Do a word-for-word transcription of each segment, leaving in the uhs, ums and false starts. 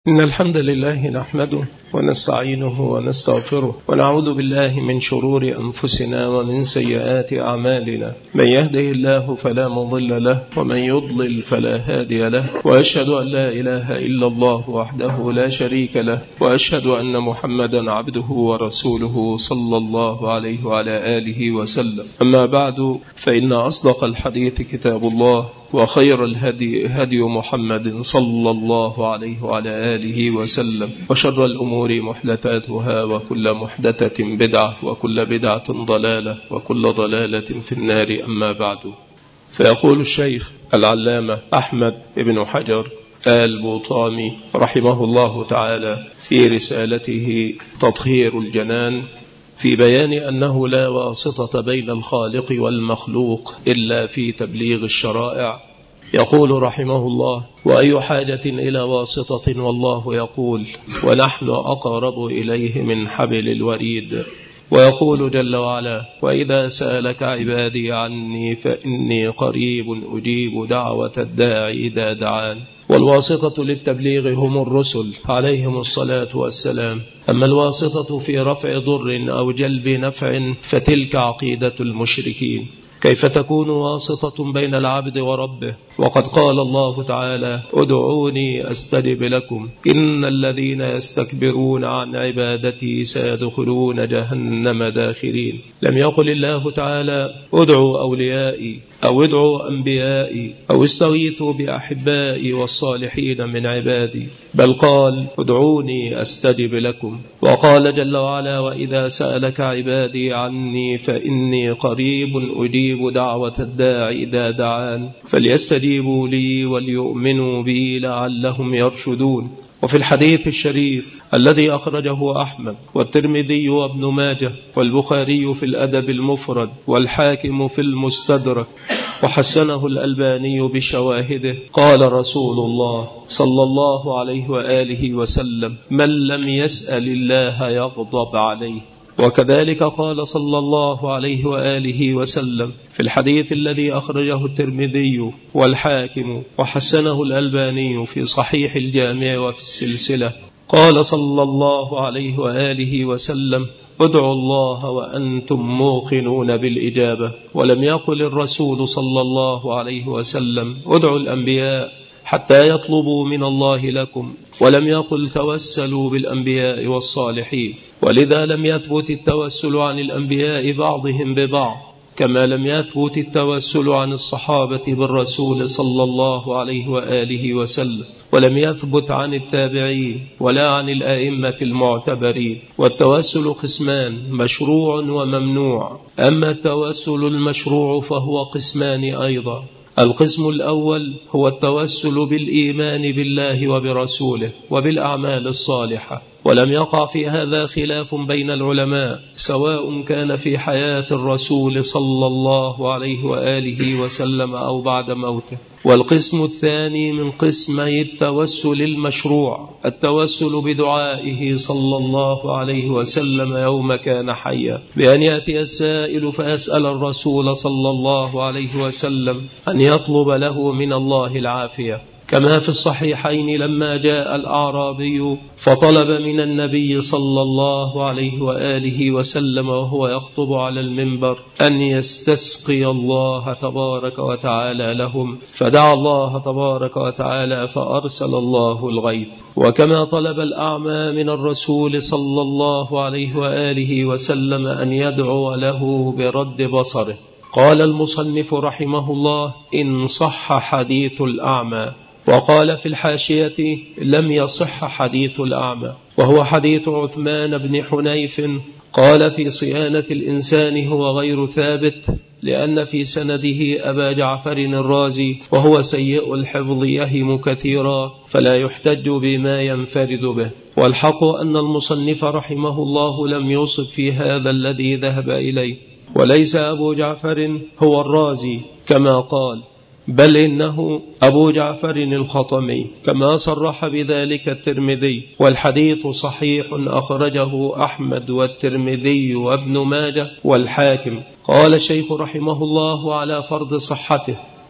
إن الحمد لله نحمده ونستعينه ونستغفره ونعوذ بالله من شرور أنفسنا ومن سيئات أعمالنا. من يهده الله فلا مضل له ومن يضلل فلا هادي له، وأشهد أن لا إله إلا الله وحده لا شريك له، وأشهد أن محمدا عبده ورسوله صلى الله عليه وعلى آله وسلم. أما بعد، فإن أصدق الحديث كتاب الله، وخير الهدي هدي محمد صلى الله عليه وعلى آله وسلم، وشر الأمور محدثاتها، وكل محدثة بدعة، وكل بدعة ضلالة، وكل ضلالة في النار. أما بعد، فيقول الشيخ العلامة أحمد بن حجر البوطامي رحمه الله تعالى في رسالته تطهير الجنان في بيان أنه لا واسطة بين الخالق والمخلوق إلا في تبليغ الشرائع، يقول رحمه الله: وأي حاجة إلى واسطة والله يقول ونحن أقرب إليه من حبل الوريد. ويقول جل وعلا: وإذا سألك عبادي عني فإني قريب أجيب دعوة الداعي إذا دعان. والواسطة للتبليغ هم الرسل عليهم الصلاة والسلام. أما الواسطة في رفع ضر أو جلب نفع فتلك عقيدة المشركين. كيف تكون واسطة بين العبد وربه وقد قال الله تعالى: ادعوني أستجب لكم إن الذين يستكبرون عن عبادتي سيدخلون جهنم داخرين. لم يقل الله تعالى: ادعوا أوليائي أو ادعوا أنبيائي أو استغيثوا بأحبائي والصالحين من عبادي، بل قال: ادعوني أستجب لكم. وقال جل وعلا: وإذا سألك عبادي عني فإني قريب أجيب دعوة الداعي إذا دعان فليستجيبوا لي وليؤمنوا بي لعلهم يرشدون. وفي الحديث الشريف الذي أخرجه أحمد والترمذي وابن ماجه والبخاري في الأدب المفرد والحاكم في المستدرك وحسنه الألباني بشواهده، قال رسول الله صلى الله عليه وآله وسلم: من لم يسأل الله يغضب عليه. وكذلك قال صلى الله عليه وآله وسلم في الحديث الذي أخرجه الترمذي والحاكم وحسنه الألباني في صحيح الجامع وفي السلسلة، قال صلى الله عليه وآله وسلم: ادعوا الله وأنتم موقنون بالإجابة. ولم يقل الرسول صلى الله عليه وسلم: ادعوا الأنبياء حتى يطلبوا من الله لكم، ولم يقل توسلوا بالأنبياء والصالحين. ولذا لم يثبت التوسل عن الأنبياء بعضهم ببعض، كما لم يثبت التوسل عن الصحابة بالرسول صلى الله عليه وآله وسلم، ولم يثبت عن التابعين ولا عن الآئمة المعتبرين. والتوسل قسمان: مشروع وممنوع. أما التوسل المشروع فهو قسمان أيضا. القسم الأول هو التوسل بالإيمان بالله وبرسوله وبالأعمال الصالحة، ولم يقع في هذا خلاف بين العلماء، سواء كان في حياة الرسول صلى الله عليه وآله وسلم أو بعد موته. والقسم الثاني من قسمي التوسل المشروع التوسل بدعائه صلى الله عليه وسلم يوم كان حيا، بأن يأتي السائل فيسأل الرسول صلى الله عليه وسلم أن يطلب له من الله العافية، كما في الصحيحين لما جاء الأعرابي فطلب من النبي صلى الله عليه وآله وسلم وهو يخطب على المنبر أن يستسقي الله تبارك وتعالى لهم، فدعا الله تبارك وتعالى فأرسل الله الغيث. وكما طلب الأعمى من الرسول صلى الله عليه وآله وسلم أن يدعو له برد بصره. قال المصنف رحمه الله: إن صح حديث الأعمى. وقال في الحاشية: لم يصح حديث الأعمى، وهو حديث عثمان بن حنيف قال في صيانة الإنسان هو غير ثابت، لأن في سنده أبا جعفر الرازي وهو سيء الحفظ يهم كثيرا، فلا يحتج بما ينفرد به. والحق أن المصنف رحمه الله لم يصب في هذا الذي ذهب إليه، وليس أبو جعفر هو الرازي كما قال، بل إنه أبو جعفر الخطمي كما صرح بذلك الترمذي. والحديث صحيح أخرجه أحمد والترمذي وابن ماجه والحاكم. قال الشيخ رحمه الله على فرض صحته: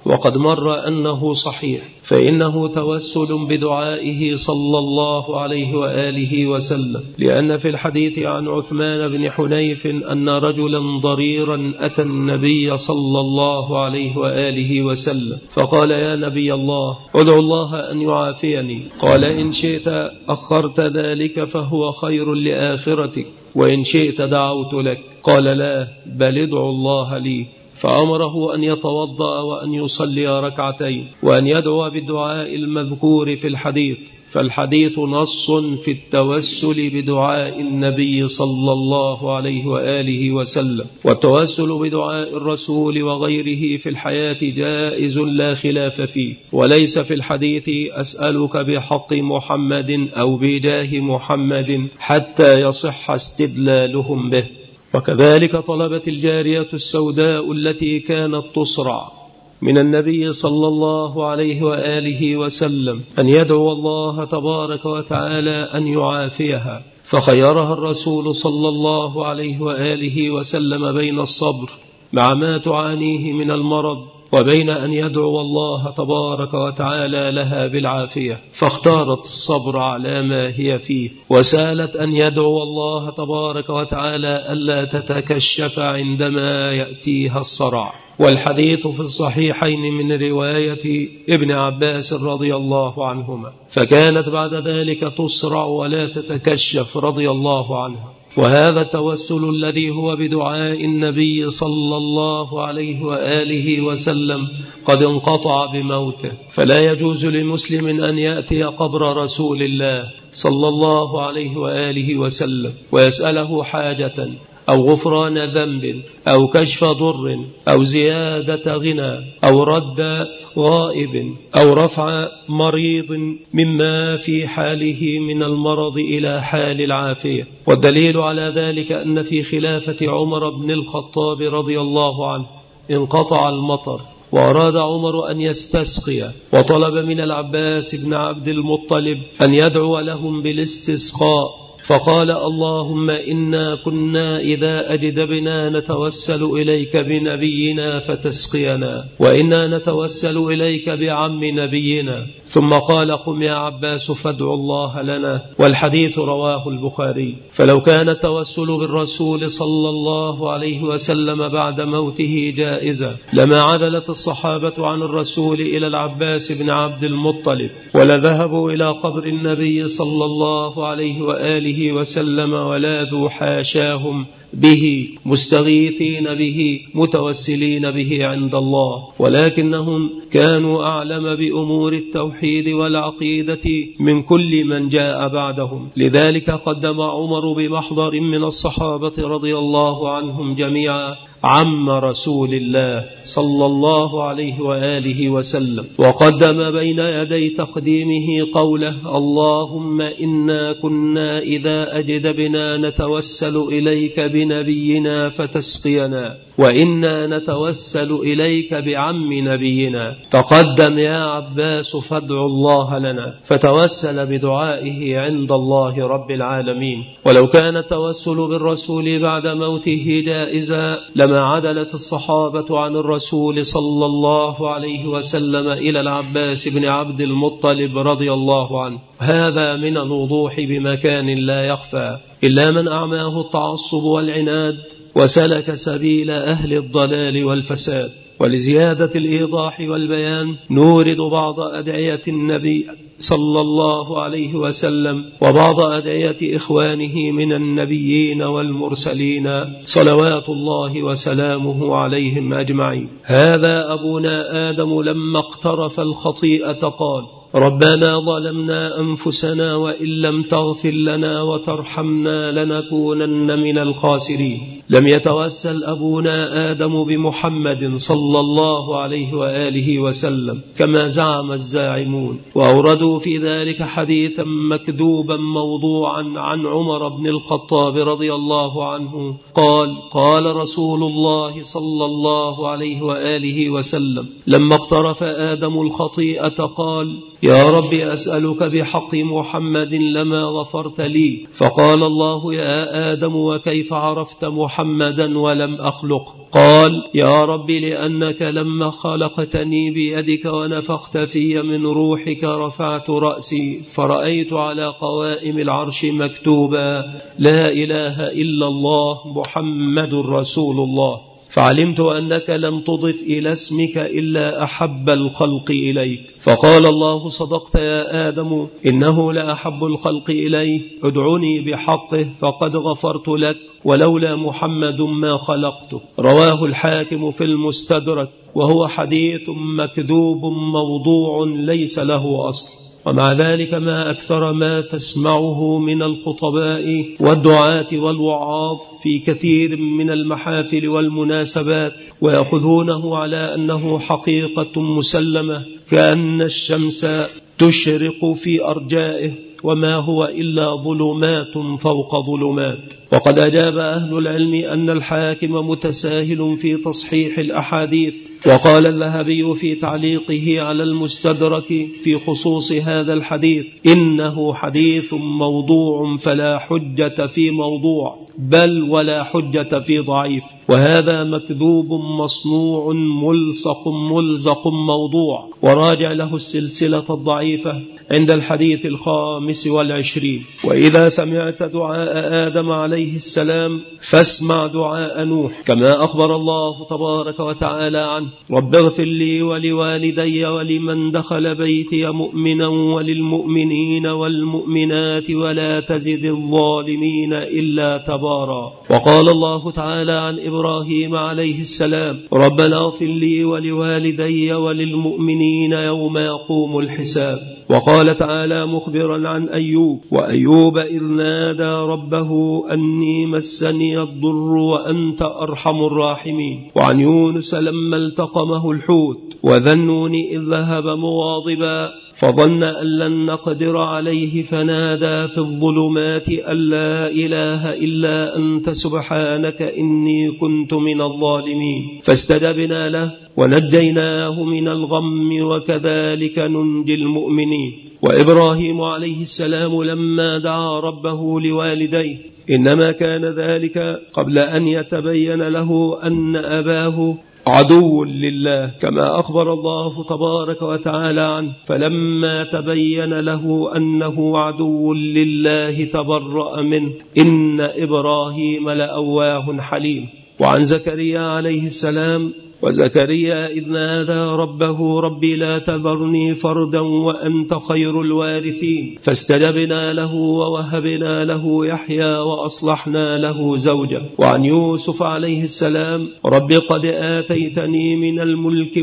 وقد مر أنه صحيح، فإنه توسل بدعائه صلى الله عليه وآله وسلم، لأن في الحديث عن عثمان بن حنيف أن رجلا ضريرا أتى النبي صلى الله عليه وآله وسلم فقال: يا نبي الله، ادعو الله أن يعافيني. قال: إن شئت أخرت ذلك فهو خير لآخرتك، وإن شئت دعوت لك. قال: لا، بل ادعو الله لي. فأمره أن يتوضأ وأن يصلي ركعتين وأن يدعو بالدعاء المذكور في الحديث، فالحديث نص في التوسل بدعاء النبي صلى الله عليه وآله وسلم، والتوسل بدعاء الرسول وغيره في الحياة جائز لا خلاف فيه، وليس في الحديث أسألك بحق محمد أو بجاه محمد حتى يصح استدلالهم به. وكذلك طلبت الجارية السوداء التي كانت تصرع من النبي صلى الله عليه وآله وسلم أن يدعو الله تبارك وتعالى أن يعافيها، فخيرها الرسول صلى الله عليه وآله وسلم بين الصبر مع ما تعانيه من المرض وبين أن يدعو الله تبارك وتعالى لها بالعافية، فاختارت الصبر على ما هي فيه، وسالت أن يدعو الله تبارك وتعالى ألا تتكشف عندما يأتيها الصرع. والحديث في الصحيحين من رواية ابن عباس رضي الله عنهما، فكانت بعد ذلك تصرع ولا تتكشف رضي الله عنها. وهذا التوسل الذي هو بدعاء النبي صلى الله عليه وآله وسلم قد انقطع بموته، فلا يجوز لمسلم أن يأتي قبر رسول الله صلى الله عليه وآله وسلم ويسأله حاجة أو غفران ذنب أو كشف ضر أو زيادة غنى أو رد غائب أو رفع مريض مما في حاله من المرض إلى حال العافية. والدليل على ذلك أن في خلافة عمر بن الخطاب رضي الله عنه انقطع المطر، وأراد عمر أن يستسقي، وطلب من العباس بن عبد المطلب أن يدعو لهم بالاستسقاء، فقال: اللهم إنا كنا إذا أجدبنا نتوسل إليك بنبينا فتسقينا، وإنا نتوسل إليك بعم نبينا. ثم قال: قم يا عباس فادعوا الله لنا. والحديث رواه البخاري. فلو كان التوسل بالرسول صلى الله عليه وسلم بعد موته جائزا لما عدلت الصحابة عن الرسول إلى العباس بن عبد المطلب، ولذهبوا إلى قبر النبي صلى الله عليه وآله وسلم ولادوا حاشاهم به مستغيثين به متوسلين به عند الله، ولكنهم كانوا أعلم بأمور التوحيد والعقيدة من كل من جاء بعدهم. لذلك قدم عمر بمحضر من الصحابة رضي الله عنهم جميعا عم رسول الله صلى الله عليه وآله وسلم، وقدم بين يدي تقديمه قوله: اللهم إنا كنا إذا أجدبنا نتوسل إليك بنبينا فتسقينا، وإنا نتوسل إليك بعم نبينا. تقدم يا عباس فادعوا الله لنا، فتوسل بدعائه عند الله رب العالمين. ولو كان التوسل بالرسول بعد موته جائزا لما عدلت الصحابة عن الرسول صلى الله عليه وسلم إلى العباس بن عبد المطلب رضي الله عنه. هذا من الوضوح بمكان لا يخفى، إلا من أعماه التعصب والعناد وسلك سبيل أهل الضلال والفساد. ولزيادة الإيضاح والبيان نورد بعض أدعية النبي صلى الله عليه وسلم وبعض أدعية إخوانه من النبيين والمرسلين صلوات الله وسلامه عليهم أجمعين. هذا أبونا آدم لما اقترف الخطيئة قال: ربنا ظلمنا أنفسنا وإن لم تغفر لنا وترحمنا لنكونن من الخاسرين. لم يتوسل أبونا آدم بمحمد صلى الله عليه وآله وسلم كما زعم الزاعمون، وأوردوا في ذلك حديثا مكذوبا موضوعا عن عمر بن الخطاب رضي الله عنه قال: قال رسول الله صلى الله عليه وآله وسلم لما اقترف آدم الخطيئة قال: يا رب أسألك بحق محمد لما غفرت لي. فقال الله: يا آدم وكيف عرفت محمد محمدا ولم أخلقه. قال يا رب لأنك لما خلقتني بيدك ونفخت في من روحك رفعت رأسي فرأيت على قوائم العرش مكتوبا لا إله إلا الله محمد رسول الله، فعلمت أنك لم تضف إلى اسمك إلا أحب الخلق إليك. فقال الله صدقت يا آدم إنه لأحب الخلق إليه، ادعني بحقه فقد غفرت لك ولولا محمد ما خلقته. رواه الحاكم في المستدرك، وهو حديث مكذوب موضوع ليس له أصل. ومع ذلك ما أكثر ما تسمعه من الخطباء والدعاة والوعاظ في كثير من المحافل والمناسبات، ويأخذونه على أنه حقيقة مسلمة كأن الشمس تشرق في أرجائه، وما هو إلا ظلمات فوق ظلمات. وقد أجاب أهل العلم أن الحاكم متساهل في تصحيح الأحاديث. وقال الذهبي في تعليقه على المستدرك في خصوص هذا الحديث إنه حديث موضوع فلا حجة في موضوع، بل ولا حجة في ضعيف، وهذا مكذوب مصنوع ملصق ملزق موضوع. وراجع له السلسلة الضعيفة عند الحديث الخامس والعشرين. وإذا سمعت دعاء آدم عليه السلام فاسمع دعاء نوح، كما أخبر الله تبارك وتعالى عنه رب اغفر لي ولوالدي ولمن دخل بيتي مؤمنا وللمؤمنين والمؤمنات ولا تزد الظالمين إلا تبارا. وقال الله تعالى عن إبراهيم عليه السلام ربنا اغفر لي ولوالدي وللمؤمنين يوم يقوم الحساب. وقال تعالى مخبرا عن أيوب وأيوب إذ نادى ربه أني مسني الضر وأنت أرحم الراحمين. وعن يونس لما التقمه الحوت وذا النون إذ ذهب مواضبا فظن أن لن نقدر عليه فنادى في الظلمات أن لا إله إلا أنت سبحانك إني كنت من الظالمين، فاستجبنا له ونجيناه من الغم وكذلك ننجي المؤمنين. وإبراهيم عليه السلام لما دعا ربه لوالديه إنما كان ذلك قبل أن يتبين له أن أباه عدو لله، كما أخبر الله تبارك وتعالى عنه فلما تبين له أنه عدو لله تبرأ منه إن إبراهيم لأواه حليم. وعن زكريا عليه السلام وزكريا إذ نادى ربه ربي لا تذرني فردا وأنت خير الوارثين، فاستجبنا له ووهبنا له يحيى وأصلحنا له زوجه. وعن يوسف عليه السلام رب قد آتيتني من الملك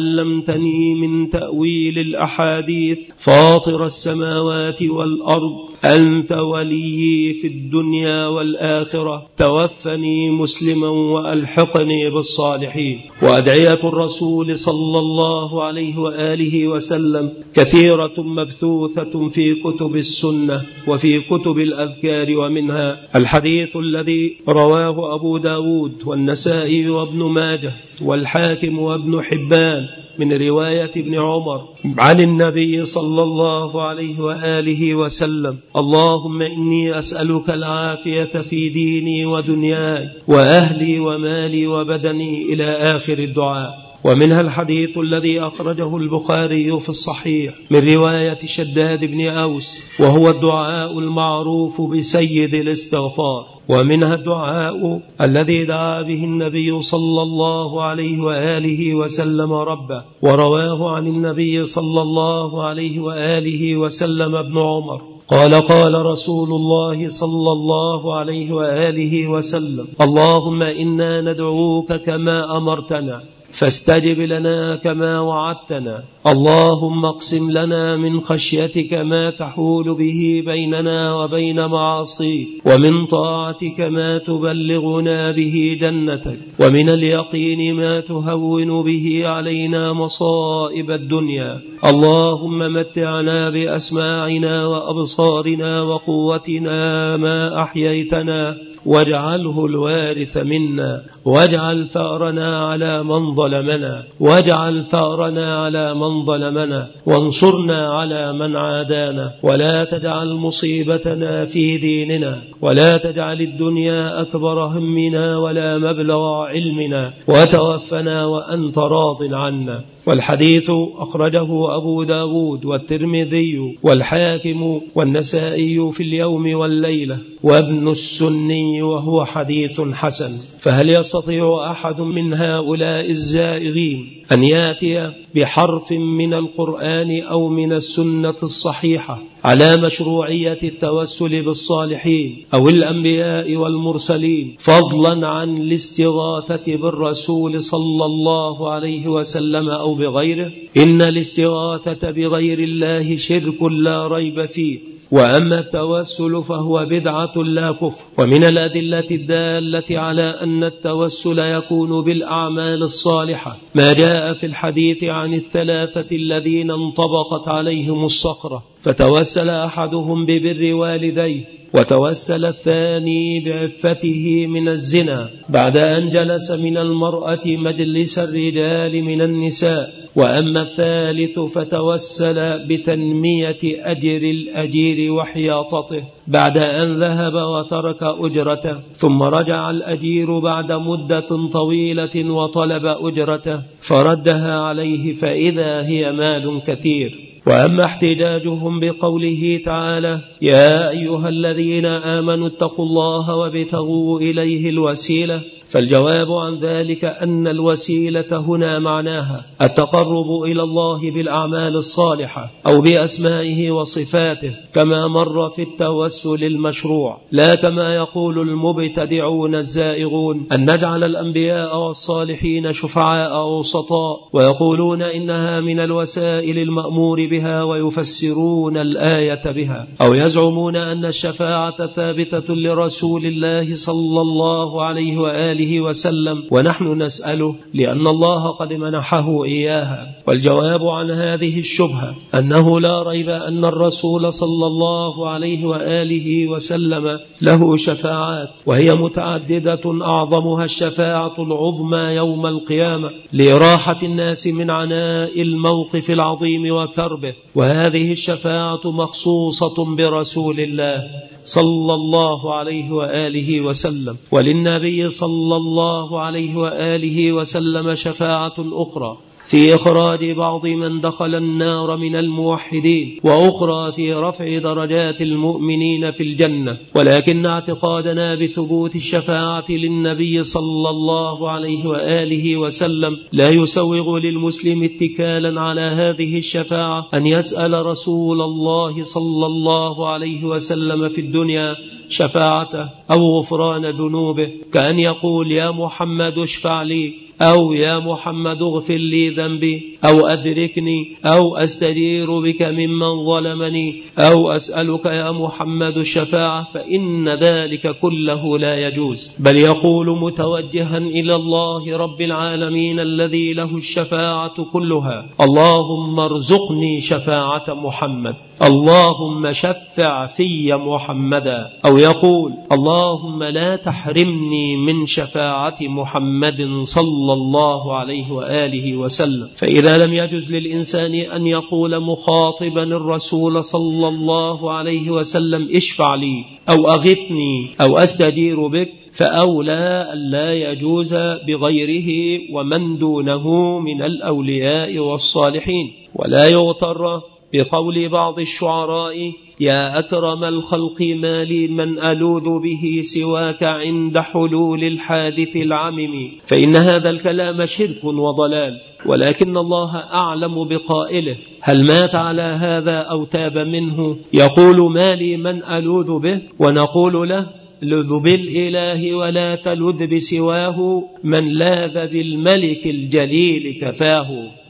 وعلمتني من تأويل الأحاديث فاطر السماوات والأرض أنت وليي في الدنيا والآخرة توفني مسلما وألحقني بالصالحين. وأدعية الرسول صلى الله عليه وآله وسلم كثيرة مبثوثة في كتب السنة وفي كتب الأذكار، ومنها الحديث الذي رواه أبو داود والنسائي وابن ماجه والحاكم وابن حبان من رواية ابن عمر عن النبي صلى الله عليه وآله وسلم اللهم إني أسألك العافية في ديني ودنياي وأهلي ومالي وبدني إلى آخر الدعاء. ومنها الحديث الذي أخرجه البخاري في الصحيح من رواية شداد بن أوس وهو الدعاء المعروف بسيد الاستغفار. ومنها الدعاء الذي دعا به النبي صلى الله عليه وآله وسلم ربه، ورواه عن النبي صلى الله عليه وآله وسلم ابن عمر قال قال رسول الله صلى الله عليه وآله وسلم اللهم إنا ندعوك كما أمرتنا فاستجب لنا كما وعدتنا، اللهم اقسم لنا من خشيتك ما تحول به بيننا وبين معاصيك، ومن طاعتك ما تبلغنا به جنتك، ومن اليقين ما تهون به علينا مصائب الدنيا، اللهم متعنا بأسماعنا وأبصارنا وقوتنا ما أحييتنا واجعله الوارث منا واجعل ثأرنا على من ظلمنا ظلمنا، واجعل ثأرنا على من ظلمنا، وانصرنا على من عادانا، ولا تجعل مصيبتنا في ديننا، ولا تجعل الدنيا أكبر همنا ولا مبلغ علمنا، وتوفنا وأنت راض عنا. والحديث أخرجه أبو داود والترمذي والحاكم والنسائي في اليوم والليلة وابن السني، وهو حديث حسن. فهل يستطيع أحد من هؤلاء الزائغين أن يأتي بحرف من القرآن أو من السنة الصحيحة على مشروعية التوسل بالصالحين أو الأنبياء والمرسلين، فضلا عن الاستغاثة بالرسول صلى الله عليه وسلم أو بغيره؟ إن الاستغاثة بغير الله شرك لا ريب فيه، وأما التوسل فهو بدعة لا كفر. ومن الأدلة الدالة على أن التوسل يكون بالأعمال الصالحة ما جاء في الحديث عن الثلاثة الذين انطبقت عليهم الصخرة فتوسل أحدهم ببر والديه، وتوسل الثاني بعفته من الزنا بعد أن جلس من المرأة مجلس الرجال من النساء. وأما الثالث فتوسل بتنمية أجر الأجير وحياطته بعد أن ذهب وترك أجرته، ثم رجع الأجير بعد مدة طويلة وطلب أجرته فردها عليه فإذا هي مال كثير. وأما احتجاجهم بقوله تعالى: يا أيها الذين آمنوا اتقوا الله وابتغوا إليه الوسيلة، فالجواب عن ذلك أن الوسيلة هنا معناها التقرب إلى الله بالأعمال الصالحة أو بأسمائه وصفاته كما مر في التوسل المشروع، لا كما يقول المبتدعون الزائغون أن نجعل الأنبياء والصالحين شفعاء أو وسطاء، ويقولون إنها من الوسائل المأمور بها ويفسرون الآية بها، أو يزعمون أن الشفاعة ثابتة لرسول الله صلى الله عليه وآله وسلم ونحن نسأله لأن الله قد منحه إياها. والجواب عن هذه الشبهة أنه لا ريب أن الرسول صلى الله عليه وآله وسلم له شفاعات، وهي متعددة، أعظمها الشفاعة العظمى يوم القيامة لإراحة الناس من عناء الموقف العظيم وكربه، وهذه الشفاعة مخصوصة برسول الله صلى الله عليه وآله وسلم. وللنبي صلى الله عليه وآله وسلم شفاعة أخرى في إخراج بعض من دخل النار من الموحدين، وأخرى في رفع درجات المؤمنين في الجنة. ولكن اعتقادنا بثبوت الشفاعة للنبي صلى الله عليه وآله وسلم لا يسوغ للمسلم اتكالا على هذه الشفاعة أن يسأل رسول الله صلى الله عليه وسلم في الدنيا شفاعته أو غفران ذنوبه، كأن يقول: يا محمد اشفع لي، أو يا محمد اغفر لي ذنبي، أو أدركني، أو أستجير بك ممن ظلمني، أو أسألك يا محمد الشفاعة، فإن ذلك كله لا يجوز، بل يقول متوجها إلى الله رب العالمين الذي له الشفاعة كلها: اللهم ارزقني شفاعة محمد، اللهم شفع في محمدا. أو يقول: اللهم لا تحرمني من شفاعة محمد صلى الله عليه وآله وسلم. فإذا لم يجوز للإنسان أن يقول مخاطبا الرسول صلى الله عليه وسلم: اشفع لي، أو أغثني، أو أستجير بك، فأولى أن لا يجوز بغيره ومن دونه من الأولياء والصالحين. ولا يغتر بقول بعض الشعراء: يا أكرم الخلق ما لي من ألوذ به سواك عند حلول الحادث العمم، فإن هذا الكلام شرك وضلال، ولكن الله أعلم بقائله، هل مات على هذا أو تاب منه؟ يقول: ما لي من ألوذ به، ونقول له: لذ بالإله ولا تلذ بسواه، من لاذ بالملك الجليل كفاه.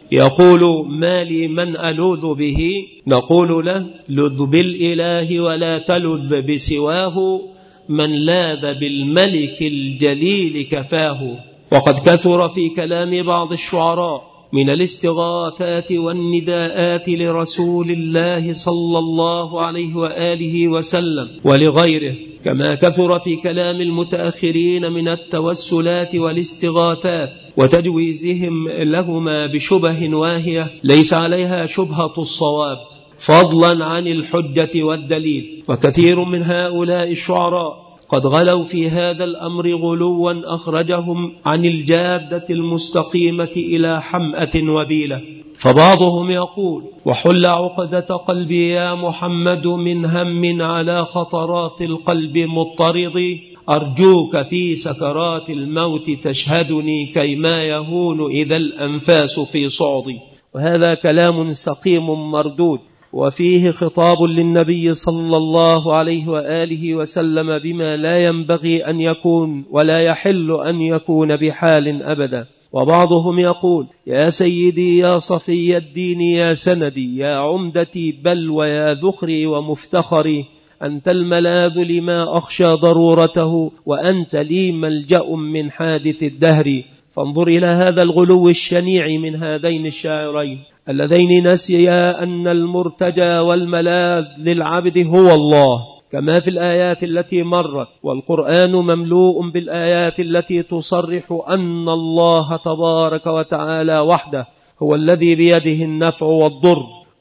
يقول: ما لي من ألوذ به، نقول له: لذ بالإله ولا تلذ بسواه، من لاذ بالملك الجليل كفاه. وقد كثر في كلام بعض الشعراء من الاستغاثات والنداءات لرسول الله صلى الله عليه وآله وسلم ولغيره، كما كثر في كلام المتأخرين من التوسلات والاستغاثات وتجويزهم لهما بشبه واهية ليس عليها شبهة الصواب، فضلا عن الحجة والدليل. وكثير من هؤلاء الشعراء قد غلوا في هذا الأمر غلوا أخرجهم عن الجادة المستقيمة إلى حمأة وبيلة. فبعضهم يقول: وحل عقدة قلبي يا محمد من هم على خطرات القلب مضطرض، أرجوك في سكرات الموت تشهدني كيما يهون إذا الأنفاس في صعدي. وهذا كلام سقيم مردود، وفيه خطاب للنبي صلى الله عليه وآله وسلم بما لا ينبغي أن يكون ولا يحل أن يكون بحال أبدا. وبعضهم يقول: يا سيدي يا صفي الدين يا سندي يا عمدتي بل ويا ذخري ومفتخري، أنت الملاذ لما أخشى ضرورته وأنت لي ملجأ من حادث الدهر. فانظر إلى هذا الغلو الشنيع من هذين الشاعرين اللذين نسيا أن المرتجى والملاذ للعبد هو الله، كما في الآيات التي مرت. والقرآن مملوء بالآيات التي تصرح أن الله تبارك وتعالى وحده هو الذي بيده النفع والضر،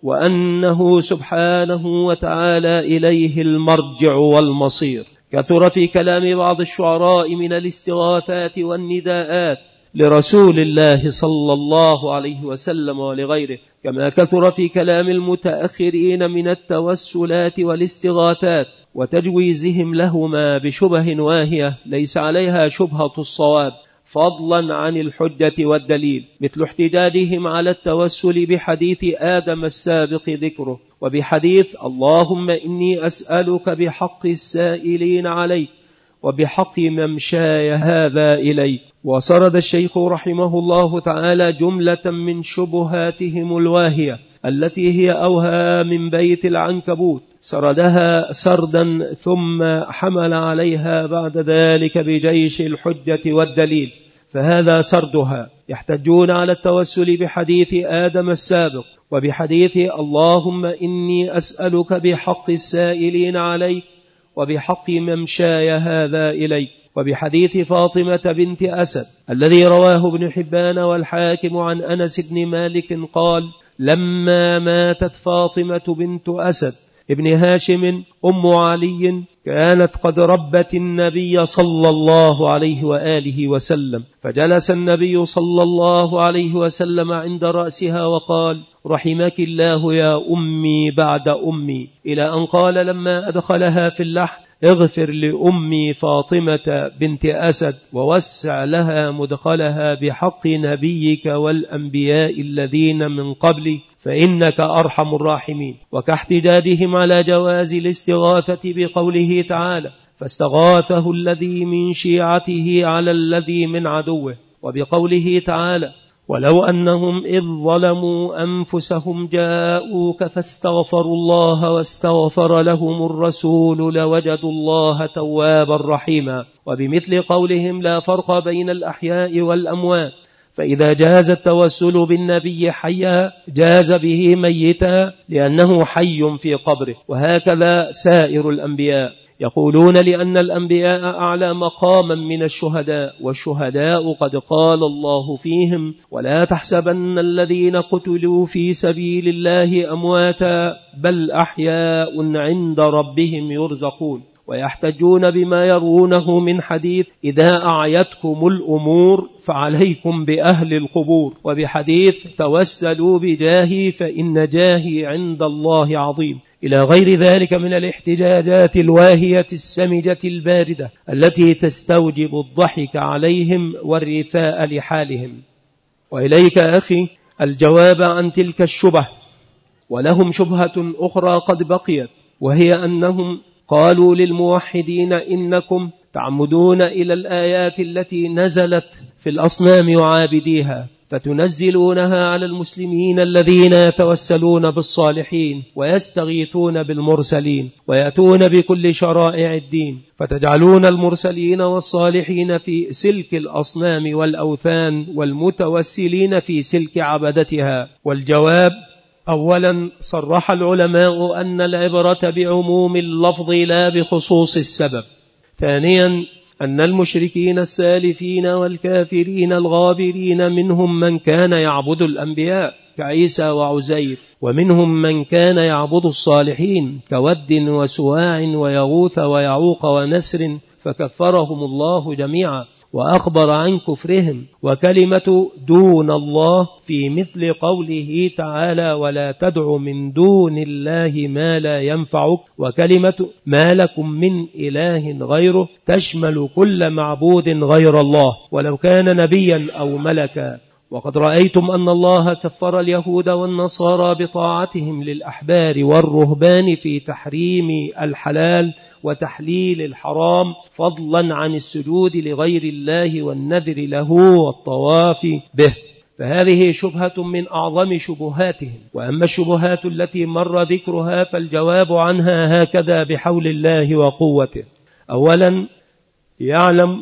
وأنه سبحانه وتعالى إليه المرجع والمصير. كثر في كلام بعض الشعراء من الاستغاثات والنداءات لرسول الله صلى الله عليه وسلم ولغيره، كما كثر في كلام المتأخرين من التوسلات والاستغاثات وتجويزهم لهما بشبه واهية ليس عليها شبهة الصواب، فضلا عن الحجة والدليل، مثل احتجاجهم على التوسل بحديث آدم السابق ذكره، وبحديث اللهم إني أسألك بحق السائلين عليك وبحق ممشاي هذا إليك. وسرد الشيخ رحمه الله تعالى جملة من شبهاتهم الواهية التي هي أوهى من بيت العنكبوت، سردها سردا ثم حمل عليها بعد ذلك بجيش الحجة والدليل. فهذا سردها: يحتجون على التوسل بحديث آدم السابق وبحديث اللهم إني أسألك بحق السائلين عليك وبحق ممشاي هذا إليك، وبحديث فاطمة بنت أسد الذي رواه ابن حبان والحاكم عن أنس بن مالك قال: لما ماتت فاطمة بنت أسد ابن هاشم أم علي كانت قد ربت النبي صلى الله عليه وآله وسلم، فجلس النبي صلى الله عليه وسلم عند رأسها وقال: رحمك الله يا أمي بعد أمي، إلى أن قال لما أدخلها في اللحد: اغفر لأمي فاطمة بنت أسد ووسع لها مدخلها بحق نبيك والأنبياء الذين من قبلي فإنك أرحم الراحمين. وكاحتجاجهم على جواز الاستغاثة بقوله تعالى: فاستغاثه الذي من شيعته على الذي من عدوه، وبقوله تعالى: ولو أنهم إذ ظلموا أنفسهم جاءوك فاستغفروا الله واستغفر لهم الرسول لوجدوا الله توابا رحيما، وبمثل قولهم: لا فرق بين الأحياء والأموات، فإذا جاز التوسل بالنبي حيا جاز به ميتا لأنه حي في قبره، وهكذا سائر الأنبياء. يقولون لأن الأنبياء أعلى مقاما من الشهداء، والشهداء قد قال الله فيهم: ولا تحسبن الذين قتلوا في سبيل الله أمواتا بل أحياء عند ربهم يرزقون. ويحتجون بما يرونه من حديث: إذا أعيتكم الأمور فعليكم بأهل القبور، وبحديث: توسلوا بجاهي فإن جاهي عند الله عظيم، إلى غير ذلك من الاحتجاجات الواهية السمجة الباردة التي تستوجب الضحك عليهم والرثاء لحالهم. وإليك أخي الجواب عن تلك الشبه. ولهم شبهة أخرى قد بقيت، وهي أنهم قالوا للموحدين: إنكم تعمدون إلى الآيات التي نزلت في الأصنام وعابديها فتنزلونها على المسلمين الذين يتوسلون بالصالحين ويستغيثون بالمرسلين ويأتون بكل شرائع الدين، فتجعلون المرسلين والصالحين في سلك الأصنام والأوثان والمتوسلين في سلك عبدتها. والجواب: أولا، صرح العلماء أن العبرة بعموم اللفظ لا بخصوص السبب. ثانيا، أن المشركين السالفين والكافرين الغابرين منهم من كان يعبد الأنبياء كعيسى وعزير، ومنهم من كان يعبد الصالحين كود وسواع ويغوث ويعوق ونسر، فكفرهم الله جميعا وأخبر عن كفرهم. وكلمة دون الله في مثل قوله تعالى ولا تدع من دون الله ما لا ينفعك، وكلمة ما لكم من إله غيره تشمل كل معبود غير الله ولو كان نبيا أو ملكا. وقد رأيتم أن الله كفر اليهود والنصارى بطاعتهم للأحبار والرهبان في تحريم الحلال وتحليل الحرام، فضلا عن السجود لغير الله والنذر له والطواف به. فهذه شبهة من أعظم شبهاتهم. وأما الشبهات التي مر ذكرها فالجواب عنها هكذا بحول الله وقوته. أولا، يعلم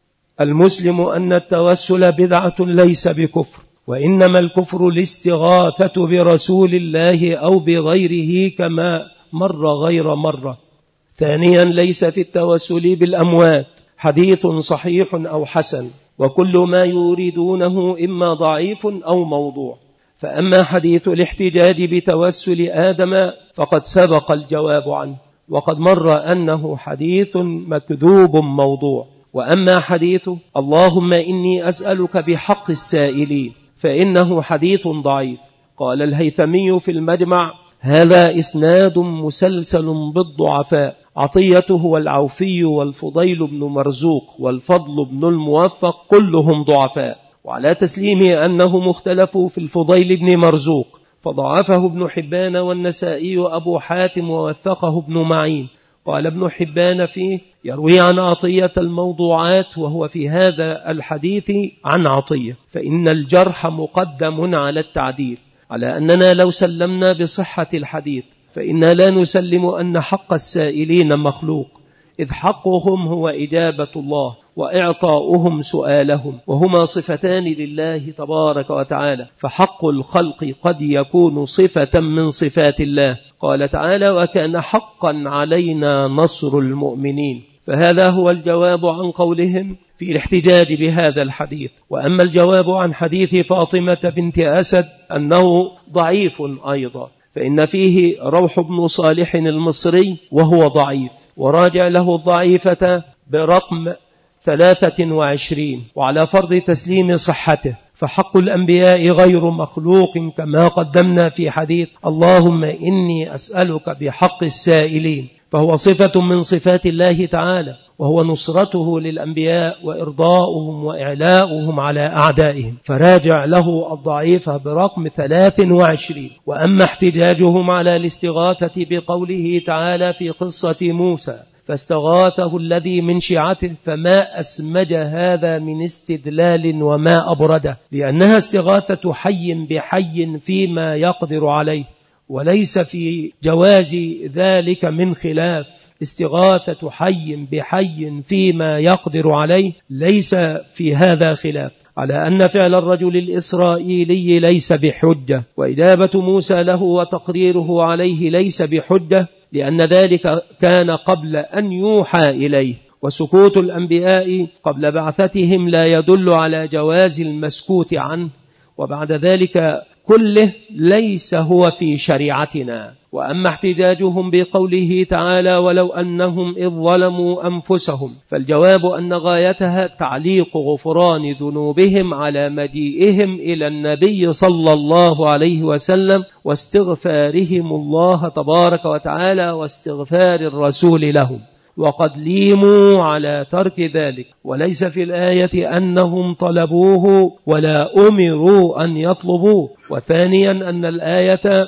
المسلم أن التوسل بدعة ليس بكفر، وإنما الكفر الاستغاثة برسول الله أو بغيره كما مر غير مرة. ثانيا، ليس في التوسل بالأموات حديث صحيح أو حسن، وكل ما يريدونه إما ضعيف أو موضوع. فأما حديث الاحتجاج بتوسل آدم فقد سبق الجواب عنه، وقد مر أنه حديث مكذوب موضوع. وأما حديث اللهم إني أسألك بحق السائلين فإنه حديث ضعيف. قال الهيثمي في المجمع هذا إسناد مسلسل بالضعفاء، عطيته والعوفي والفضيل بن مرزوق والفضل بن الموفق كلهم ضعفاء، وعلى تسليم أنهم اختلفوا في الفضيل بن مرزوق فضعفه ابن حبان والنسائي أبو حاتم ووثقه ابن معين. قال ابن حبان فيه يروي عن عطية الموضوعات، وهو في هذا الحديث عن عطية، فإن الجرح مقدم على التعديل، على أننا لو سلمنا بصحة الحديث فإنا لا نسلم أن حق السائلين مخلوق، إذ حقهم هو إجابة الله وإعطاؤهم سؤالهم، وهما صفتان لله تبارك وتعالى، فحق الخلق قد يكون صفة من صفات الله. قال تعالى وكان حقا علينا نصر المؤمنين. فهذا هو الجواب عن قولهم في الاحتجاج بهذا الحديث. وأما الجواب عن حديث فاطمة بنت أسد أنه ضعيف أيضا، فإن فيه روح بن صالح المصري وهو ضعيف، وراجع له الضعيفة برقم ثلاثة وعشرين، وعلى فرض تسليم صحته فحق الأنبياء غير مخلوق كما قدمنا في حديث اللهم إني أسألك بحق السائلين، فهو صفة من صفات الله تعالى، وهو نصرته للأنبياء وإرضاؤهم وإعلاؤهم على أعدائهم، فراجع له الضعيفة برقم ثلاث وعشرين. وأما احتجاجهم على الاستغاثة بقوله تعالى في قصة موسى فاستغاثه الذي من شيعته، فما أسمج هذا من استدلال وما أبرده، لأنها استغاثة حي بحي فيما يقدر عليه، وليس في جواز ذلك من خلاف. استغاثة حي بحي فيما يقدر عليه ليس في هذا خلاف، على أن فعل الرجل الإسرائيلي ليس بحجة، وإجابة موسى له وتقريره عليه ليس بحجة، لأن ذلك كان قبل أن يوحى إليه، وسكوت الأنبياء قبل بعثتهم لا يدل على جواز المسكوت عنه، وبعد ذلك كله ليس هو في شريعتنا. وأما احتجاجهم بقوله تعالى ولو أنهم إذ ظلموا أنفسهم، فالجواب أن غايتها تعليق غفران ذنوبهم على مجيئهم إلى النبي صلى الله عليه وسلم واستغفارهم الله تبارك وتعالى واستغفار الرسول لهم، وقد ليموا على ترك ذلك، وليس في الآية أنهم طلبوه ولا أمروا أن يطلبوه. وثانيا أن الآية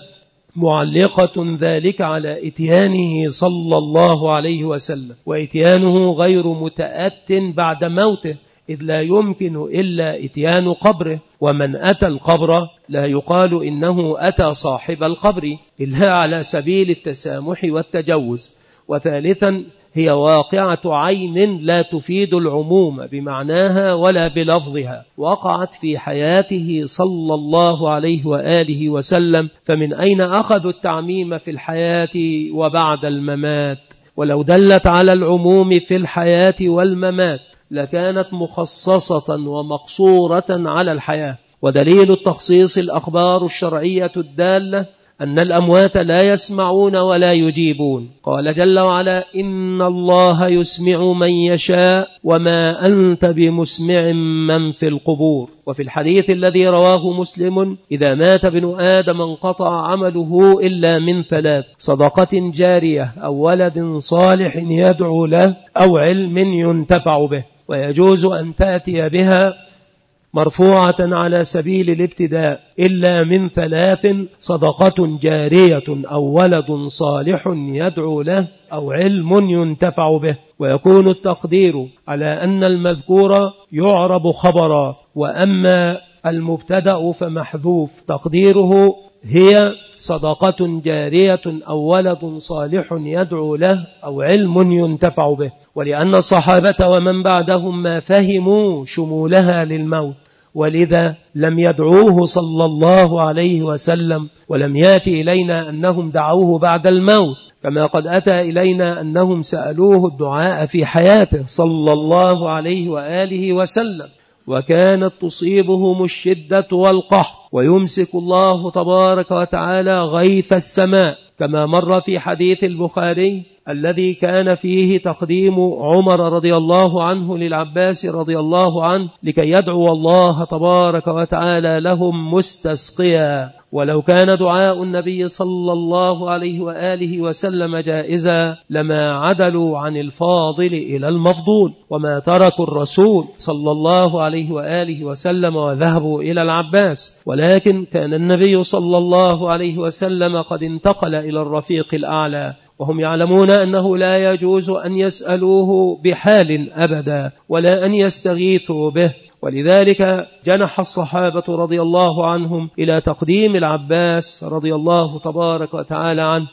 معلقة ذلك على إتيانه صلى الله عليه وسلم، وإتيانه غير متأت بعد موته، إذ لا يمكن إلا إتيان قبره، ومن أتى القبر لا يقال إنه أتى صاحب القبر إلا على سبيل التسامح والتجوز. وثالثا هي واقعة عين لا تفيد العموم بمعناها ولا بلفظها، وقعت في حياته صلى الله عليه وآله وسلم، فمن أين أخذوا التعميم في الحياة وبعد الممات؟ ولو دلت على العموم في الحياة والممات لكانت مخصصة ومقصورة على الحياة. ودليل التخصيص الأخبار الشرعية الدالة أن الأموات لا يسمعون ولا يجيبون. قال جل وعلا: إن الله يسمع من يشاء وما أنت بمسمع من في القبور. وفي الحديث الذي رواه مسلم: إذا مات ابن آدم انقطع عمله إلا من ثلاث: صدقة جارية أو ولد صالح يدعو له أو علم ينتفع به. ويجوز أن تأتي بها مرفوعة على سبيل الابتداء: إلا من ثلاث: صدقة جارية أو ولد صالح يدعو له أو علم ينتفع به. ويكون التقدير على أن المذكور يعرب خبرا، وأما المبتدأ فمحذوف تقديره هي صدقة جارية أو ولد صالح يدعو له أو علم ينتفع به. ولأن الصحابة ومن بعدهم ما فهموا شمولها للموت، ولذا لم يدعوه صلى الله عليه وسلم، ولم يأتي إلينا أنهم دعوه بعد الموت، كما قد أتى إلينا أنهم سألوه الدعاء في حياته صلى الله عليه وآله وسلم، وكانت تصيبهم الشدة والقحط ويمسك الله تبارك وتعالى غيث السماء، كما مر في حديث البخاري الذي كان فيه تقديم عمر رضي الله عنه للعباس رضي الله عنه لكي يدعو الله تبارك وتعالى لهم مستسقيا. ولو كان دعاء النبي صلى الله عليه وآله وسلم جائزا لما عدلوا عن الفاضل إلى المفضول، وما تركوا الرسول صلى الله عليه وآله وسلم وذهبوا إلى العباس، ولكن كان النبي صلى الله عليه وسلم قد انتقل إلى الرفيق الأعلى، وهم يعلمون أنه لا يجوز أن يسألوه بحال أبدا ولا أن يستغيثوا به. ولذلك جنح الصحابة رضي الله عنهم إلى تقديم العباس رضي الله تبارك وتعالى عنه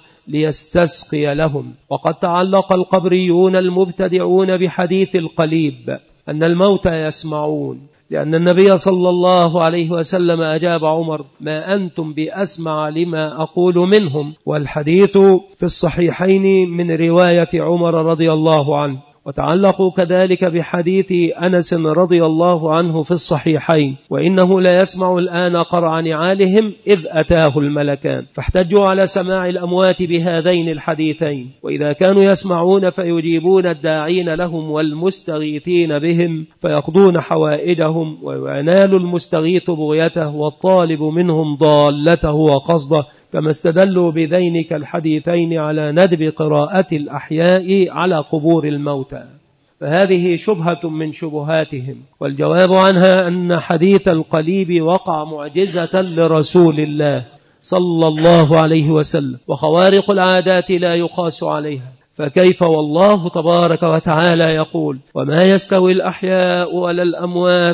ليستسقي لهم. وقد تعلق القبريون المبتدعون بحديث القليب أن الموتى يسمعون، لأن النبي صلى الله عليه وسلم أجاب عمر: ما أنتم بأسمع لما أقول منهم. والحديث في الصحيحين من رواية عمر رضي الله عنه. وتعلقوا كذلك بحديث أنس رضي الله عنه في الصحيحين: وإنه لا يسمع الآن قرع نعالهم إذ أتاه الملكان. فاحتجوا على سماع الأموات بهذين الحديثين، وإذا كانوا يسمعون فيجيبون الداعين لهم والمستغيثين بهم فيقضون حوائجهم، وينال المستغيث بغيته والطالب منهم ضالته وقصده، كما استدلوا بذينك الحديثين على ندب قراءة الأحياء على قبور الموتى. فهذه شبهة من شبهاتهم، والجواب عنها أن حديث القليب وقع معجزة لرسول الله صلى الله عليه وسلم، وخوارق العادات لا يقاس عليها، فكيف والله تبارك وتعالى يقول: وما يستوي الأحياء ولا الأموات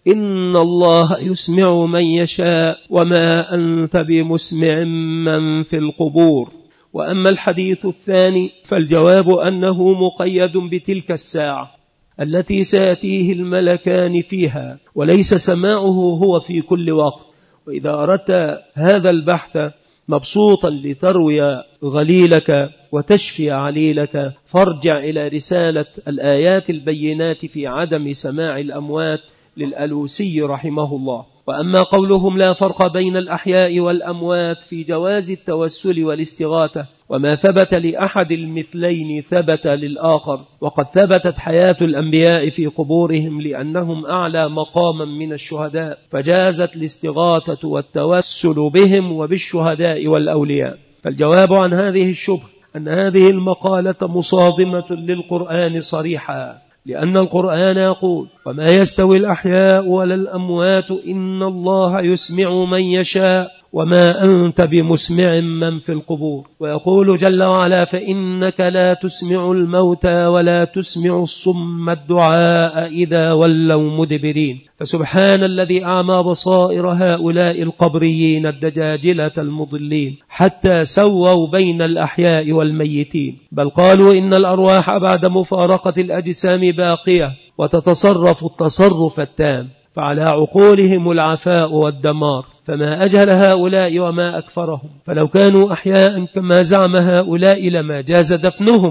إن الله يسمع من يشاء وما أنت بمسمع من في القبور. وأما الحديث الثاني فالجواب أنه مقيد بتلك الساعة التي سيأتيه الملكان فيها، وليس سماعه هو في كل وقت. وإذا أردت هذا البحث مبسوطا لتروي غليلك وتشفي عليلك فارجع إلى رسالة الآيات البينات في عدم سماع الأموات للألوسي رحمه الله. وأما قولهم لا فرق بين الأحياء والأموات في جواز التوسل والاستغاثة، وما ثبت لأحد المثلين ثبت للآخر، وقد ثبتت حياة الأنبياء في قبورهم لأنهم أعلى مقاما من الشهداء، فجازت الاستغاثة والتوسل بهم وبالشهداء والأولياء. فالجواب عن هذه الشبهة أن هذه المقالة مصادمة للقرآن صريحا، لأن القرآن يقول: وما يستوي الأحياء ولا الأموات إن الله يسمع من يشاء وما أنت بمسمع من في القبور. ويقول جل وعلا: فإنك لا تسمع الموتى ولا تسمع الصم الدعاء إذا ولوا مدبرين. فسبحان الذي أعمى بصائر هؤلاء القبريين الدجاجلة المضلين حتى سووا بين الأحياء والميتين، بل قالوا إن الأرواح بعد مفارقة الأجسام باقية وتتصرف التصرف التام، فعلى عقولهم العفاء والدمار. فما أجهل هؤلاء وما أكفرهم، فلو كانوا أحياء كما زعم هؤلاء لما جاز دفنهم،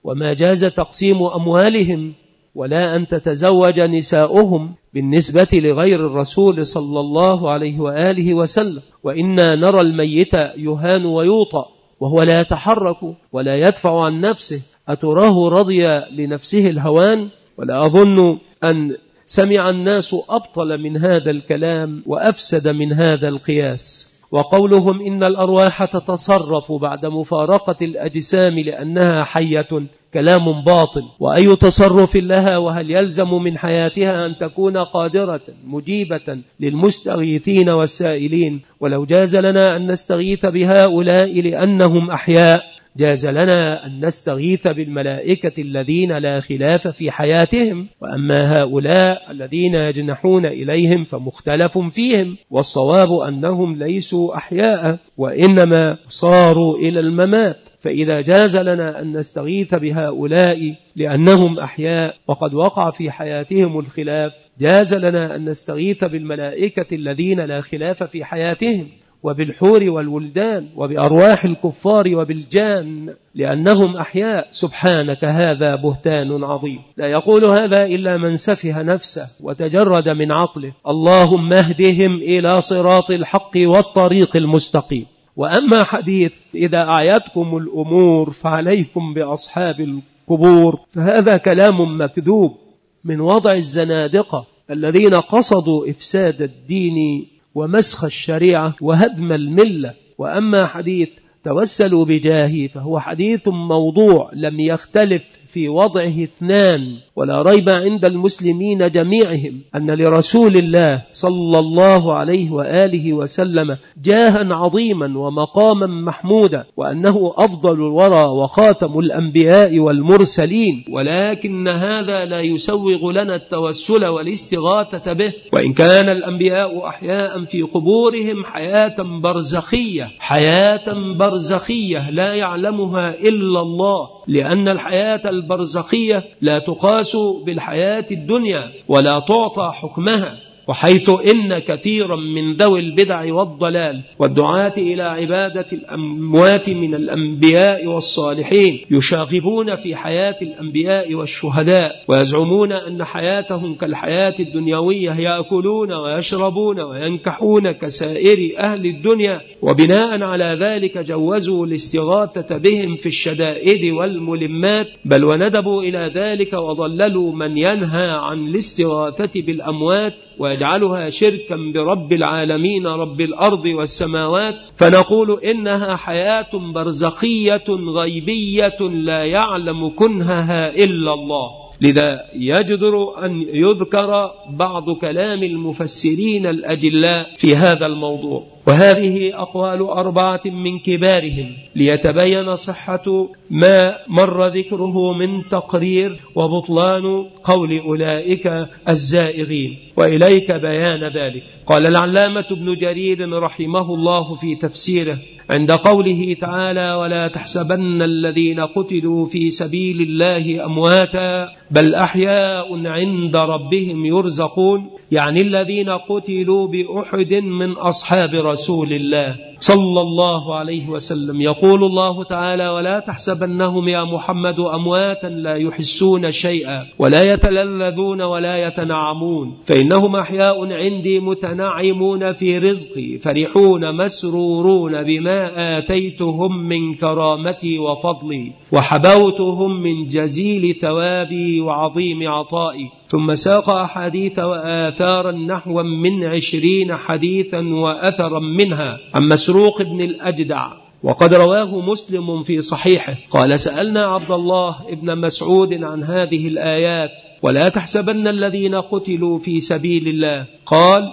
وما جاز تقسيم أموالهم ولا أن تتزوج نساؤهم بالنسبة لغير الرسول صلى الله عليه وآله وسلم. وإنا نرى الميت يهان ويوطأ وهو لا يتحرك ولا يدفع عن نفسه، أتراه رضي لنفسه الهوان؟ ولا أظن أن سمع الناس أبطل من هذا الكلام وأفسد من هذا القياس. وقولهم إن الأرواح تتصرف بعد مفارقة الأجسام لأنها حية كلام باطل، وأي تصرف لها؟ وهل يلزم من حياتها أن تكون قادرة مجيبة للمستغيثين والسائلين؟ ولو جاز لنا أن نستغيث بهؤلاء لأنهم أحياء جاز لنا أن نستغيث بالملائكة الذين لا خلاف في حياتهم. وأما هؤلاء الذين يجنحون إليهم فمختلف فيهم، والصواب أنهم ليسوا أحياء وإنما صاروا إلى الممات. فإذا جاز لنا أن نستغيث بهؤلاء لأنهم أحياء وقد وقع في حياتهم الخلاف، جاز لنا أن نستغيث بالملائكة الذين لا خلاف في حياتهم، وبالحور والولدان، وبأرواح الكفار، وبالجان لأنهم أحياء. سبحانك، هذا بهتان عظيم. لا يقول هذا إلا من سفه نفسه وتجرد من عقله. اللهم اهدهم إلى صراط الحق والطريق المستقيم. وأما حديث إذا أعيتكم الأمور فعليكم بأصحاب القبور، فهذا كلام مكذوب من وضع الزنادقة الذين قصدوا إفساد الدين ومسخ الشريعة وهدم الملة. وأما حديث توسلوا بجاهي فهو حديث موضوع لم يختلف في وضعه اثنان، ولا ريب عند المسلمين جميعهم أن لرسول الله صلى الله عليه وآله وسلم جاها عظيما ومقاما محمودا، وأنه أفضل الورى وخاتم الأنبياء والمرسلين. ولكن هذا لا يسوغ لنا التوسل والاستغاثة به، وإن كان الأنبياء أحياء في قبورهم حياة برزخية، حياة برزخية لا يعلمها إلا الله، لأن الحياة البرزخية لا تقاس بالحياة الدنيا ولا تعطى حكمها. وحيث إن كثيرا من ذوي البدع والضلال والدعاة إلى عبادة الأموات من الأنبياء والصالحين يشاغبون في حياة الأنبياء والشهداء، ويزعمون أن حياتهم كالحياة الدنيوية، يأكلون ويشربون وينكحون كسائر أهل الدنيا، وبناء على ذلك جوزوا الاستغاثة بهم في الشدائد والملمات، بل وندبوا إلى ذلك وضللوا من ينهى عن الاستغاثة بالأموات ويجعلها شركا برب العالمين رب الأرض والسماوات. فنقول إنها حياة برزخية غيبية لا يعلم كنهها إلا الله. لذا يجدر أن يذكر بعض كلام المفسرين الأجلاء في هذا الموضوع، وهذه أقوال أربعة من كبارهم ليتبين صحة ما مر ذكره من تقرير وبطلان قول أولئك الزائغين، وإليك بيان ذلك. قال العلامة ابن جرير رحمه الله في تفسيره عند قوله تعالى: ولا تحسبن الذين قتلوا في سبيل الله أمواتا بل أحياء عند ربهم يرزقون، يعني الذين قتلوا بأحد من أصحاب رسول الله صلى الله عليه وسلم. يقول الله تعالى: ولا تحسبنهم يا محمد أمواتا لا يحسون شيئا ولا يتلذذون ولا يتنعمون، فإنهم أحياء عندي متنعمون في رزقي فرحون مسرورون بما آتيتهم من كرامتي وفضلي وحبوتهم من جزيل ثوابي وعظيم عطائي. ثم ساق أحاديث وآثارا نحو من عشرين حديثا وأثرا منها عن مسروق بن الأجدع، وقد رواه مسلم في صحيحه قال: سألنا عبد الله ابن مسعود عن هذه الآيات: ولا تحسبن الذين قتلوا في سبيل الله، قال: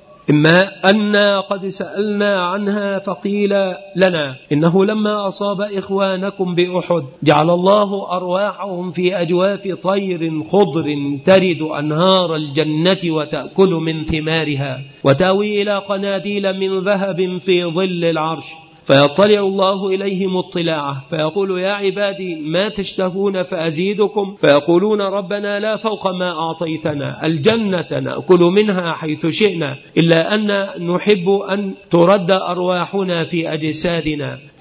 إما أننا قد سألنا عنها فقيل لنا إنه لما أصاب إخوانكم بأحد جعل الله أرواحهم في أجواف طير خضر ترد أنهار الجنة وتأكل من ثمارها وتاوي إلى قناديل من ذهب في ظل العرش، فيطلع الله إليهم اطلاعه فيقول: يا عبادي ما تشتهون فأزيدكم، فيقولون: ربنا لا فوق ما أعطيتنا، الجنة نأكل منها حيث شئنا، إلا أن نحب أن ترد أرواحنا في أجسادنا،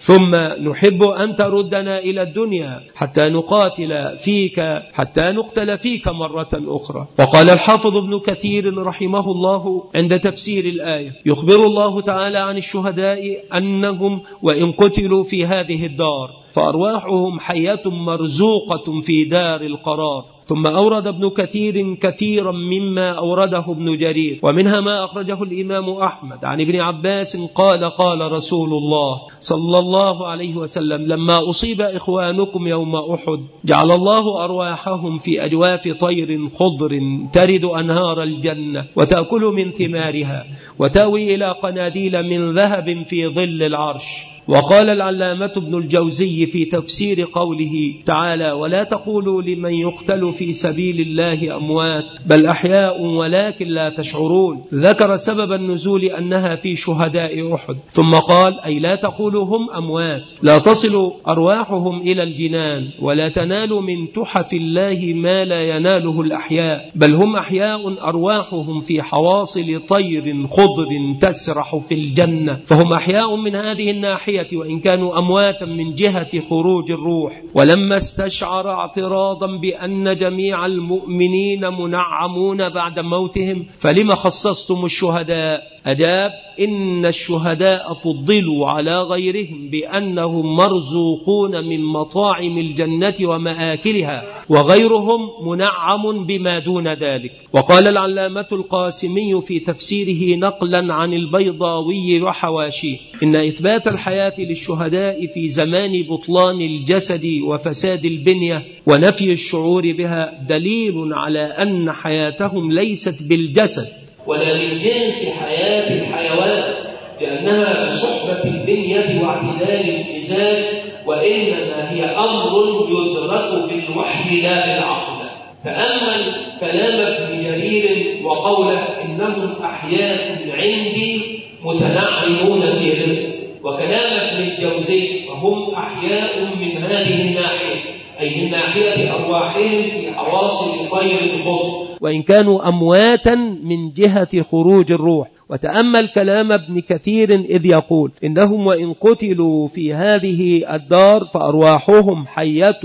ثم نحب أن تردنا إلى الدنيا حتى نقاتل فيك حتى نقتل فيك مرة أخرى. وقال الحافظ ابن كثير رحمه الله عند تفسير الآية: يخبر الله تعالى عن الشهداء أنهم وإن قتلوا في هذه الدار فأرواحهم حية مرزوقة في دار القرار. ثم أورد ابن كثير كثيرا مما أورده ابن جرير، ومنها ما أخرجه الإمام أحمد عن ابن عباس قال: قال رسول الله صلى الله عليه وسلم: لما أصيب إخوانكم يوم أحد جعل الله أرواحهم في أجواف طير خضر ترد أنهار الجنة وتأكل من ثمارها وتأوي إلى قناديل من ذهب في ظل العرش. وقال العلامة ابن الجوزي في تفسير قوله تعالى: ولا تقولوا لمن يقتل في سبيل الله أموات بل أحياء ولكن لا تشعرون، ذكر سبب النزول أنها في شهداء أحد، ثم قال: أي لا تقولوا هم أموات، لا تصل أرواحهم إلى الجنان ولا تنال من تحف الله ما لا يناله الأحياء، بل هم أحياء أرواحهم في حواصل طير خضر تسرح في الجنة، فهم أحياء من هذه الناحية وإن كانوا أمواتا من جهة خروج الروح. ولما استشعر اعتراضا بأن جميع المؤمنين منعمون بعد موتهم فلما خصصتم الشهداء؟ أجاب: إن الشهداء فضلوا على غيرهم بأنهم مرزوقون من مطاعم الجنة ومآكلها، وغيرهم منعم بما دون ذلك. وقال العلامة القاسمي في تفسيره نقلا عن البيضاوي وحواشيه: إن إثبات الحياة للشهداء في زمان بطلان الجسد وفساد البنية ونفي الشعور بها دليل على أن حياتهم ليست بالجسد ولا من جنس حياة الحيوان، لأنها بصحبة البنية واعتدال المزاج، وإنما هي أمر يدرك بالوحي لا بالعقل. تأمل كلام ابن جرير وقوله: إنهم أحياء عندي متنعمون في رزق، وكلام ابن الجوزي: فهم أحياء من هذه الناحية، أي من ناحية أرواحهم في حواصل طير الخضر، وإن كانوا أمواتا من جهة خروج الروح. وتأمل كلام ابن كثير إذ يقول: إنهم وإن قتلوا في هذه الدار فأرواحهم حية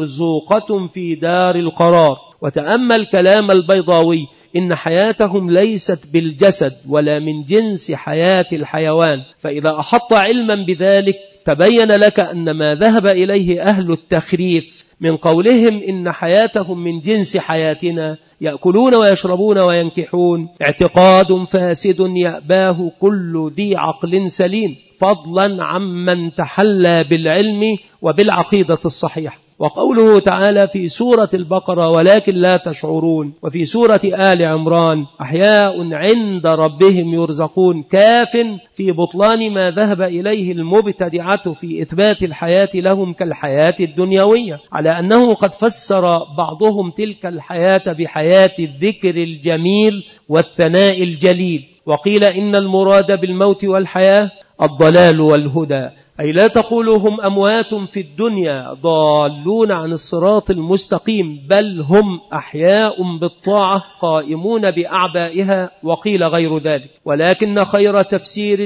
مرزوقة في دار القرار. وتأمل كلام البيضاوي: إن حياتهم ليست بالجسد ولا من جنس حياة الحيوان. فإذا أحط علما بذلك تبين لك أن ما ذهب إليه أهل التخريف من قولهم إن حياتهم من جنس حياتنا، يأكلون ويشربون وينكحون، اعتقاد فاسد يأباه كل ذي عقل سليم، فضلا عمن تحلى بالعلم وبالعقيدة الصحيحة. وقوله تعالى في سورة البقرة: ولكن لا تشعرون، وفي سورة آل عمران: أحياء عند ربهم يرزقون، كاف في بطلان ما ذهب إليه المبتدعة في إثبات الحياة لهم كالحياة الدنيوية، على أنه قد فسر بعضهم تلك الحياة بحياة الذكر الجميل والثناء الجليل. وقيل إن المراد بالموت والحياة الضلال والهدى، أي لا تقولوا هم أموات في الدنيا ضالون عن الصراط المستقيم، بل هم أحياء بالطاعة قائمون بأعبائها. وقيل غير ذلك، ولكن خير تفسير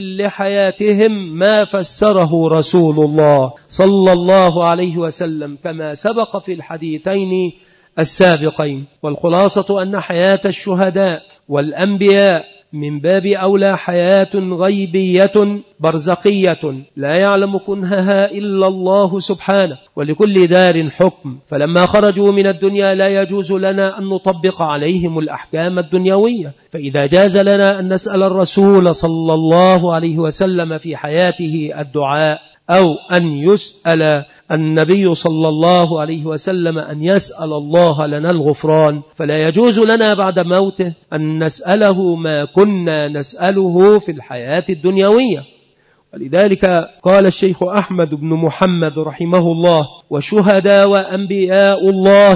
لحياتهم ما فسره رسول الله صلى الله عليه وسلم كما سبق في الحديثين السابقين. والخلاصة أن حياة الشهداء والأنبياء من باب أولى حياة غيبية برزقية لا يعلم كنهها إلا الله سبحانه، ولكل دار حكم، فلما خرجوا من الدنيا لا يجوز لنا أن نطبق عليهم الأحكام الدنيوية. فإذا جاز لنا أن نسأل الرسول صلى الله عليه وسلم في حياته الدعاء، أو أن يسأل النبي صلى الله عليه وسلم أن يسأل الله لنا الغفران، فلا يجوز لنا بعد موته أن نسأله ما كنا نسأله في الحياة الدنيوية. ولذلك قال الشيخ أحمد بن محمد رحمه الله: وشهداء وأنبياء الله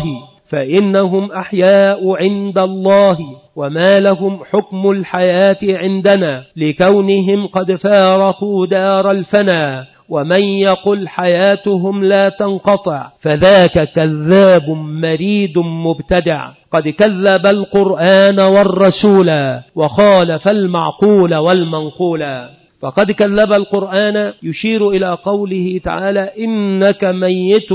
فإنهم أحياء عند الله، وما لهم حكم الحياة عندنا لكونهم قد فارقوا دار الفنا، ومن يقل حياتهم لا تنقطع فذاك كذاب مريد مبتدع، قد كذب القرآن والرسول وخالف المعقول والمنقول. فقد كذب القرآن يشير إلى قوله تعالى إنك ميت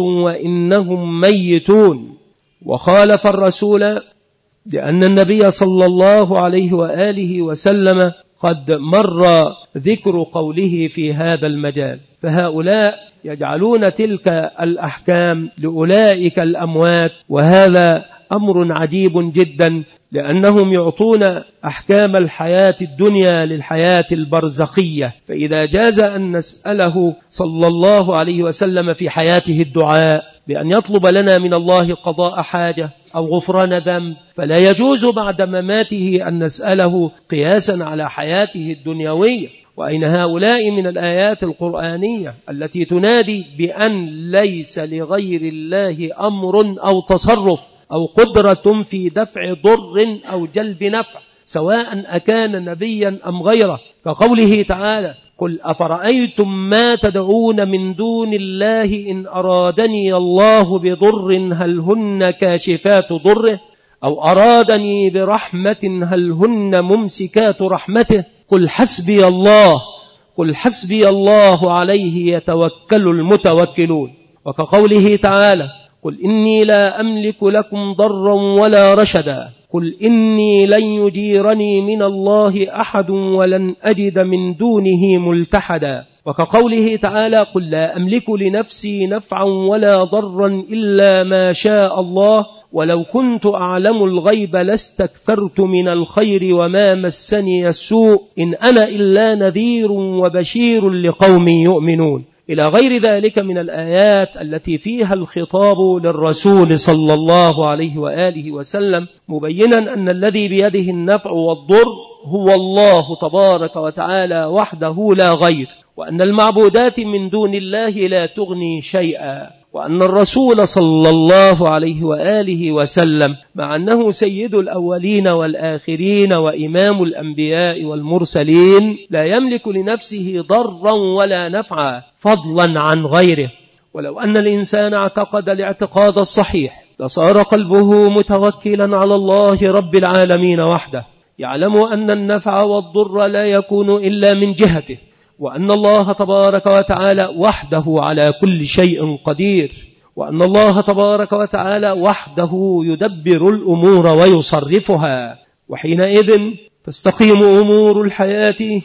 وإنهم ميتون، وخالف الرسول لأن النبي صلى الله عليه وآله وسلم قد مر ذكر قوله في هذا المجال. فهؤلاء يجعلون تلك الأحكام لأولئك الأموات، وهذا أمر عجيب جدا، لأنهم يعطون أحكام الحياة الدنيا للحياة البرزخية. فإذا جاز أن نسأله صلى الله عليه وسلم في حياته الدعاء بأن يطلب لنا من الله قضاء حاجة أو غفران ذنب، فلا يجوز بعد مماته أن نسأله قياسا على حياته الدنيوية. وأين هؤلاء من الآيات القرآنية التي تنادي بأن ليس لغير الله أمر أو تصرف أو قدرة في دفع ضر أو جلب نفع، سواء أكان نبيا أم غيره، كقوله تعالى قل أفرأيتم ما تدعون من دون الله إن أرادني الله بضر هل هن كاشفات ضره أو أرادني برحمة هل هن ممسكات رحمته قل حسبي الله قل حسبي الله عليه يتوكل المتوكلون. وكقوله تعالى قل إني لا أملك لكم ضرا ولا رشدا قل إني لن يجيرني من الله أحد ولن أجد من دونه ملتحدا. وكقوله تعالى قل لا أملك لنفسي نفعا ولا ضرا إلا ما شاء الله ولو كنت أعلم الغيب لاستكثرت من الخير وما مسني السوء إن أنا إلا نذير وبشير لقوم يؤمنون، إلى غير ذلك من الآيات التي فيها الخطاب للرسول صلى الله عليه وآله وسلم، مبينا أن الذي بيده النفع والضر هو الله تبارك وتعالى وحده لا غير، وأن المعبودات من دون الله لا تغني شيئا، وأن الرسول صلى الله عليه وآله وسلم مع أنه سيد الأولين والآخرين وإمام الأنبياء والمرسلين لا يملك لنفسه ضرا ولا نفعا فضلا عن غيره. ولو أن الإنسان اعتقد الاعتقاد الصحيح لصار قلبه متوكلا على الله رب العالمين وحده، يعلم أن النفع والضر لا يكون إلا من جهته، وأن الله تبارك وتعالى وحده على كل شيء قدير، وأن الله تبارك وتعالى وحده يدبر الأمور ويصرفها. وحينئذ تستقيم أمور الحياة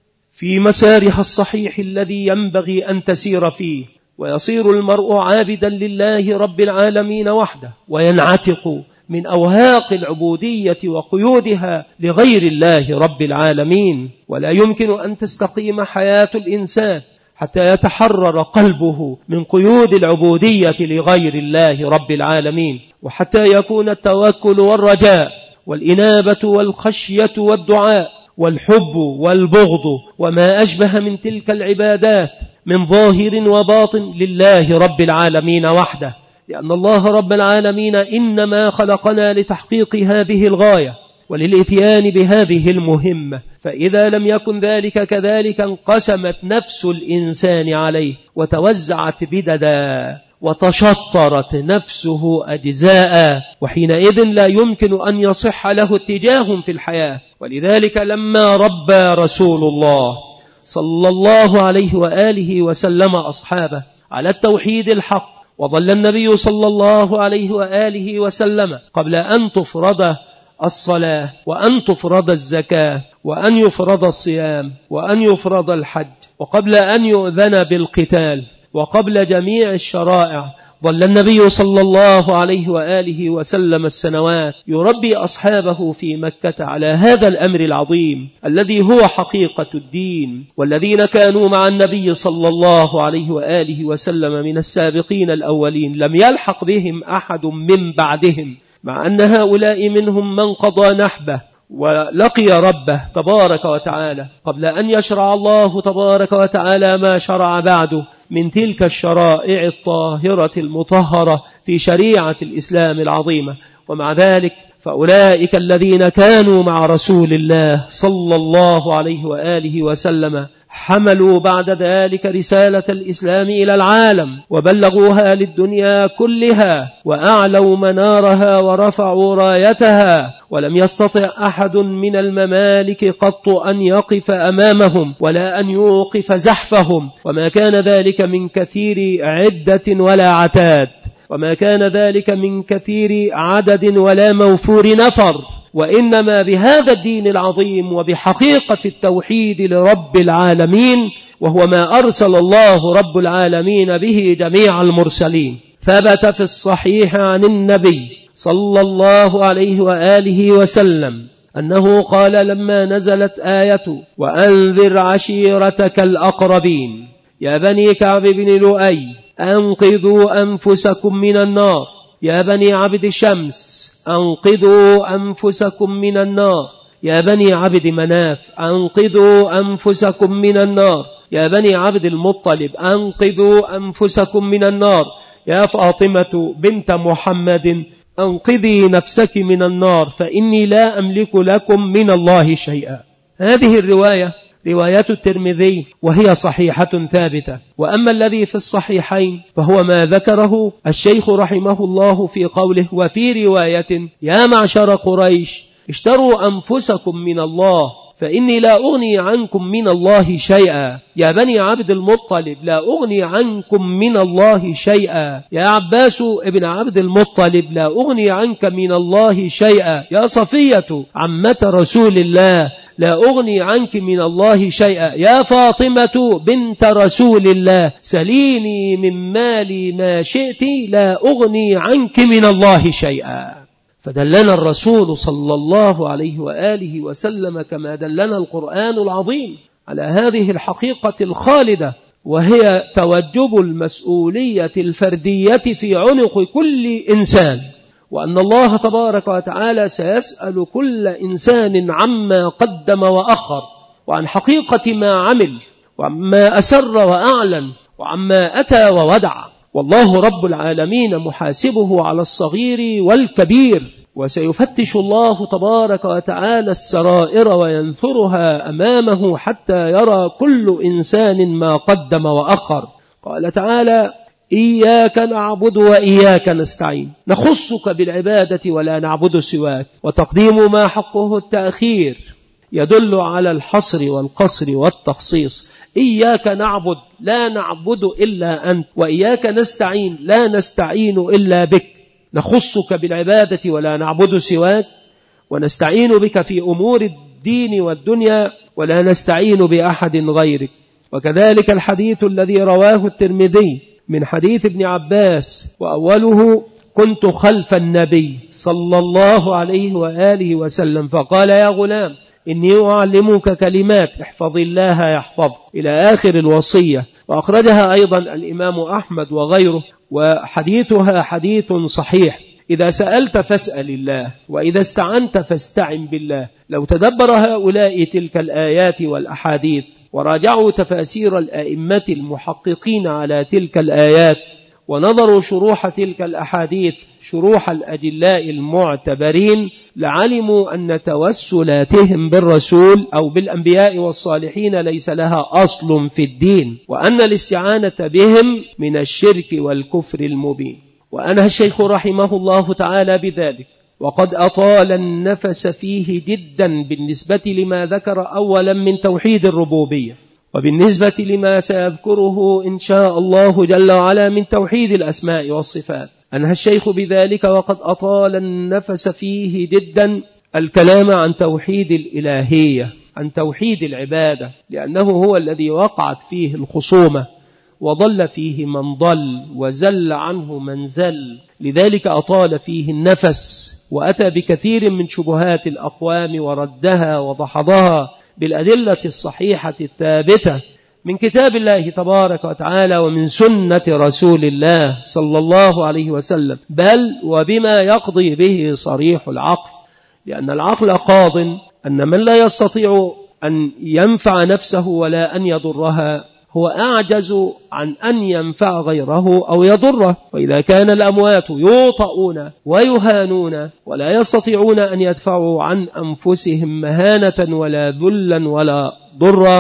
في مسارها الصحيح الذي ينبغي أن تسير فيه، ويصير المرء عابدا لله رب العالمين وحده، وينعتق من أوهاق العبودية وقيودها لغير الله رب العالمين. ولا يمكن أن تستقيم حياة الإنسان حتى يتحرر قلبه من قيود العبودية لغير الله رب العالمين، وحتى يكون التوكل والرجاء والإنابة والخشية والدعاء والحب والبغض وما أشبه من تلك العبادات من ظاهر وباطن لله رب العالمين وحده، لأن الله رب العالمين إنما خلقنا لتحقيق هذه الغاية وللإتيان بهذه المهمة. فإذا لم يكن ذلك كذلك انقسمت نفس الإنسان عليه وتوزعت بددا وتشطرت نفسه أجزاء، وحينئذ لا يمكن أن يصح له اتجاه في الحياة. ولذلك لما ربى رسول الله صلى الله عليه وآله وسلم أصحابه على التوحيد الحق، وظل النبي صلى الله عليه وآله وسلم قبل أن تفرض الصلاة وأن تفرض الزكاة وأن يفرض الصيام وأن يفرض الحج، وقبل أن يؤذن بالقتال، وقبل جميع الشرائع، ظل النبي صلى الله عليه وآله وسلم السنوات يربي أصحابه في مكة على هذا الأمر العظيم الذي هو حقيقة الدين. والذين كانوا مع النبي صلى الله عليه وآله وسلم من السابقين الأولين لم يلحق بهم أحد من بعدهم، مع أن هؤلاء منهم من قضى نحبه ولقي ربه تبارك وتعالى قبل أن يشرع الله تبارك وتعالى ما شرع بعده من تلك الشرائع الطاهرة المطهرة في شريعة الإسلام العظيمة. ومع ذلك فأولئك الذين كانوا مع رسول الله صلى الله عليه وآله وسلم حملوا بعد ذلك رسالة الإسلام إلى العالم وبلغوها للدنيا كلها وأعلوا منارها ورفعوا رايتها، ولم يستطع أحد من الممالك قط أن يقف أمامهم ولا أن يوقف زحفهم، وما كان ذلك من كثير عدة ولا عتاد، وما كان ذلك من كثير عدد ولا موفور نفر، وإنما بهذا الدين العظيم وبحقيقة التوحيد لرب العالمين، وهو ما أرسل الله رب العالمين به جميع المرسلين. ثبت في الصحيح عن النبي صلى الله عليه وآله وسلم أنه قال لما نزلت آية وأنذر عشيرتك الأقربين يا بني كعب بن لؤي أنقذوا أنفسكم من النار، يا بني عبد شمس أنقذوا أنفسكم من النار، يا بني عبد مناف أنقذوا أنفسكم من النار، يا بني عبد المطلب أنقذوا أنفسكم من النار، يا فاطمة بنت محمد أنقذي نفسك من النار فإني لا أملك لكم من الله شيئا. هذه الرواية رواية الترمذي وهي صحيحة ثابتة. وأما الذي في الصحيحين فهو ما ذكره الشيخ رحمه الله في قوله وفي رواية يا معشر قريش اشتروا أنفسكم من الله فإني لا أغني عنكم من الله شيئا، يا بني عبد المطلب لا أغني عنكم من الله شيئا، يا عباس ابن عبد المطلب لا أغني عنك من الله شيئا، يا صفية عمة رسول الله لا أغني عنك من الله شيئا، يا فاطمة بنت رسول الله سليني من مالي ما شئت لا أغني عنك من الله شيئا. فدلنا الرسول صلى الله عليه وآله وسلم كما دلنا القرآن العظيم على هذه الحقيقة الخالدة، وهي توجب المسؤولية الفردية في عنق كل إنسان، وأن الله تبارك وتعالى سيسأل كل إنسان عما قدم وأخر، وعن حقيقة ما عمل، وعما أسر وأعلن، وعما أتى وودع. والله رب العالمين محاسبه على الصغير والكبير، وسيفتش الله تبارك وتعالى السرائر وينثرها أمامه حتى يرى كل إنسان ما قدم وأخر. قال تعالى إياك نعبد وإياك نستعين، نخصك بالعبادة ولا نعبد سواك، وتقديم ما حقه التأخير يدل على الحصر والقصر والتخصيص. إياك نعبد لا نعبد إلا أنت، وإياك نستعين لا نستعين إلا بك، نخصك بالعبادة ولا نعبد سواك، ونستعين بك في أمور الدين والدنيا ولا نستعين بأحد غيرك. وكذلك الحديث الذي رواه الترمذي من حديث ابن عباس، وأوله كنت خلف النبي صلى الله عليه وآله وسلم فقال يا غلام إني أعلمك كلمات احفظ الله يحفظ إلى آخر الوصية. وأخرجها أيضا الإمام أحمد وغيره، وحديثها حديث صحيح. إذا سألت فاسأل الله، وإذا استعنت فاستعن بالله. لو تدبر هؤلاء تلك الآيات والأحاديث وراجعوا تفاسير الأئمة المحققين على تلك الآيات ونظروا شروح تلك الأحاديث شروح الأجلاء المعتبرين، لعلموا أن توسلاتهم بالرسول أو بالأنبياء والصالحين ليس لها أصل في الدين، وأن الاستعانة بهم من الشرك والكفر المبين. وأنهى الشيخ رحمه الله تعالى بذلك، وقد أطال النفس فيه جدا بالنسبة لما ذكر أولا من توحيد الربوبية، وبالنسبة لما سيذكره إن شاء الله جل وعلا من توحيد الأسماء والصفات. أنهى الشيخ بذلك وقد أطال النفس فيه جدا الكلام عن توحيد الإلهية، عن توحيد العبادة، لأنه هو الذي وقعت فيه الخصومة وضل فيه من ضل وزل عنه من زل، لذلك أطال فيه النفس وأتى بكثير من شبهات الأقوام وردها وضحضها بالأدلة الصحيحة الثابتة من كتاب الله تبارك وتعالى ومن سنة رسول الله صلى الله عليه وسلم، بل وبما يقضي به صريح العقل، لأن العقل قاض أن من لا يستطيع أن ينفع نفسه ولا أن يضرها هو أعجز عن أن ينفع غيره أو يضره. وإذا كان الأموات يوطؤون ويهانون ولا يستطيعون أن يدفعوا عن أنفسهم مهانة ولا ذلا ولا ضرا،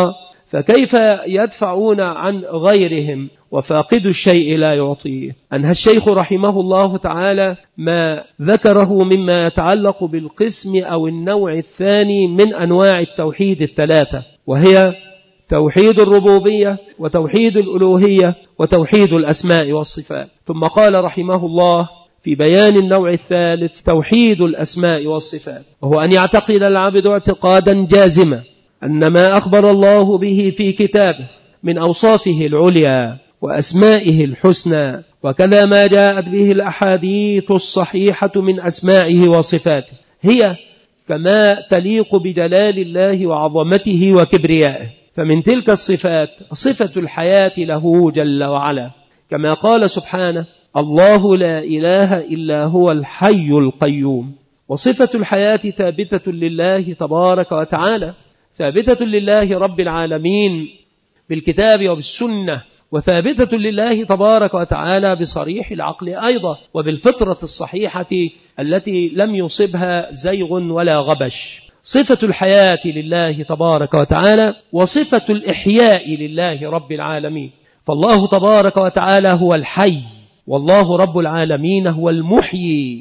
فكيف يدفعون عن غيرهم وفاقد الشيء لا يعطيه؟ أنهى الشيخ رحمه الله تعالى ما ذكره مما يتعلق بالقسم أو النوع الثاني من أنواع التوحيد الثلاثة، وهي توحيد الربوبية وتوحيد الألوهية وتوحيد الأسماء والصفات. ثم قال رحمه الله في بيان النوع الثالث توحيد الأسماء والصفات، وهو أن يعتقد العبد اعتقادا جازما أن ما أخبر الله به في كتابه من أوصافه العليا وأسمائه الحسنى، وكذا ما جاءت به الأحاديث الصحيحة من أسمائه وصفاته، هي كما تليق بجلال الله وعظمته وكبريائه. فمن تلك الصفات صفة الحياة له جل وعلا، كما قال سبحانه: الله لا إله إلا هو الحي القيوم. وصفة الحياة ثابتة لله تبارك وتعالى، ثابتة لله رب العالمين بالكتاب وبالسنة، وثابتة لله تبارك وتعالى بصريح العقل أيضا، وبالفطرة الصحيحة التي لم يصبها زيغ ولا غبش. صفة الحياة لله تبارك وتعالى وصفة الإحياء لله رب العالمين، فالله تبارك وتعالى هو الحي، والله رب العالمين هو المحيي.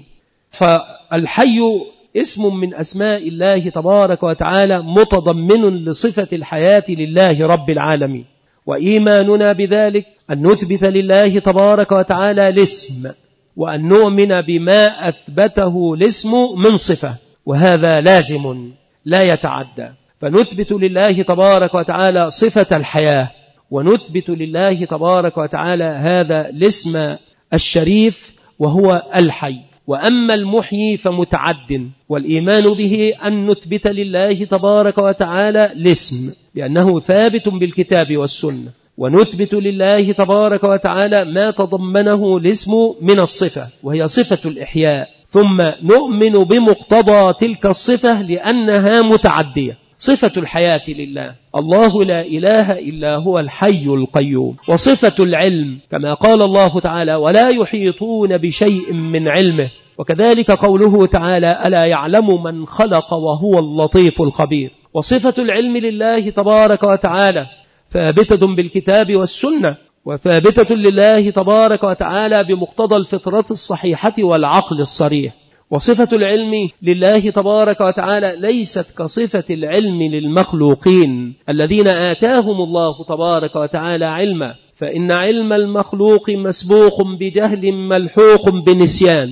فالحي اسم من أسماء الله تبارك وتعالى متضمن لصفة الحياة لله رب العالمين، وإيماننا بذلك أن نثبت لله تبارك وتعالى الاسم، وأن نؤمن بما أثبته الاسم من صفة، وهذا لازم لا يتعدى. فنثبت لله تبارك وتعالى صفة الحياة، ونثبت لله تبارك وتعالى هذا الاسم الشريف وهو الحي. وأما المحيي فمتعد، والإيمان به أن نثبت لله تبارك وتعالى الاسم لأنه ثابت بالكتاب والسنة، ونثبت لله تبارك وتعالى ما تضمنه الاسم من الصفة وهي صفة الإحياء، ثم نؤمن بمقتضى تلك الصفة لأنها متعدية. صفة الحياة لله، الله لا إله إلا هو الحي القيوم. وصفة العلم كما قال الله تعالى: ولا يحيطون بشيء من علمه. وكذلك قوله تعالى: ألا يعلم من خلق وهو اللطيف الخبير. وصفة العلم لله تبارك وتعالى ثابتة بالكتاب والسنة، وثابتة لله تبارك وتعالى بمقتضى الفطرة الصحيحة والعقل الصريح. وصفة العلم لله تبارك وتعالى ليست كصفة العلم للمخلوقين الذين آتاهم الله تبارك وتعالى علما، فإن علم المخلوق مسبوق بجهل ملحوق بنسيان،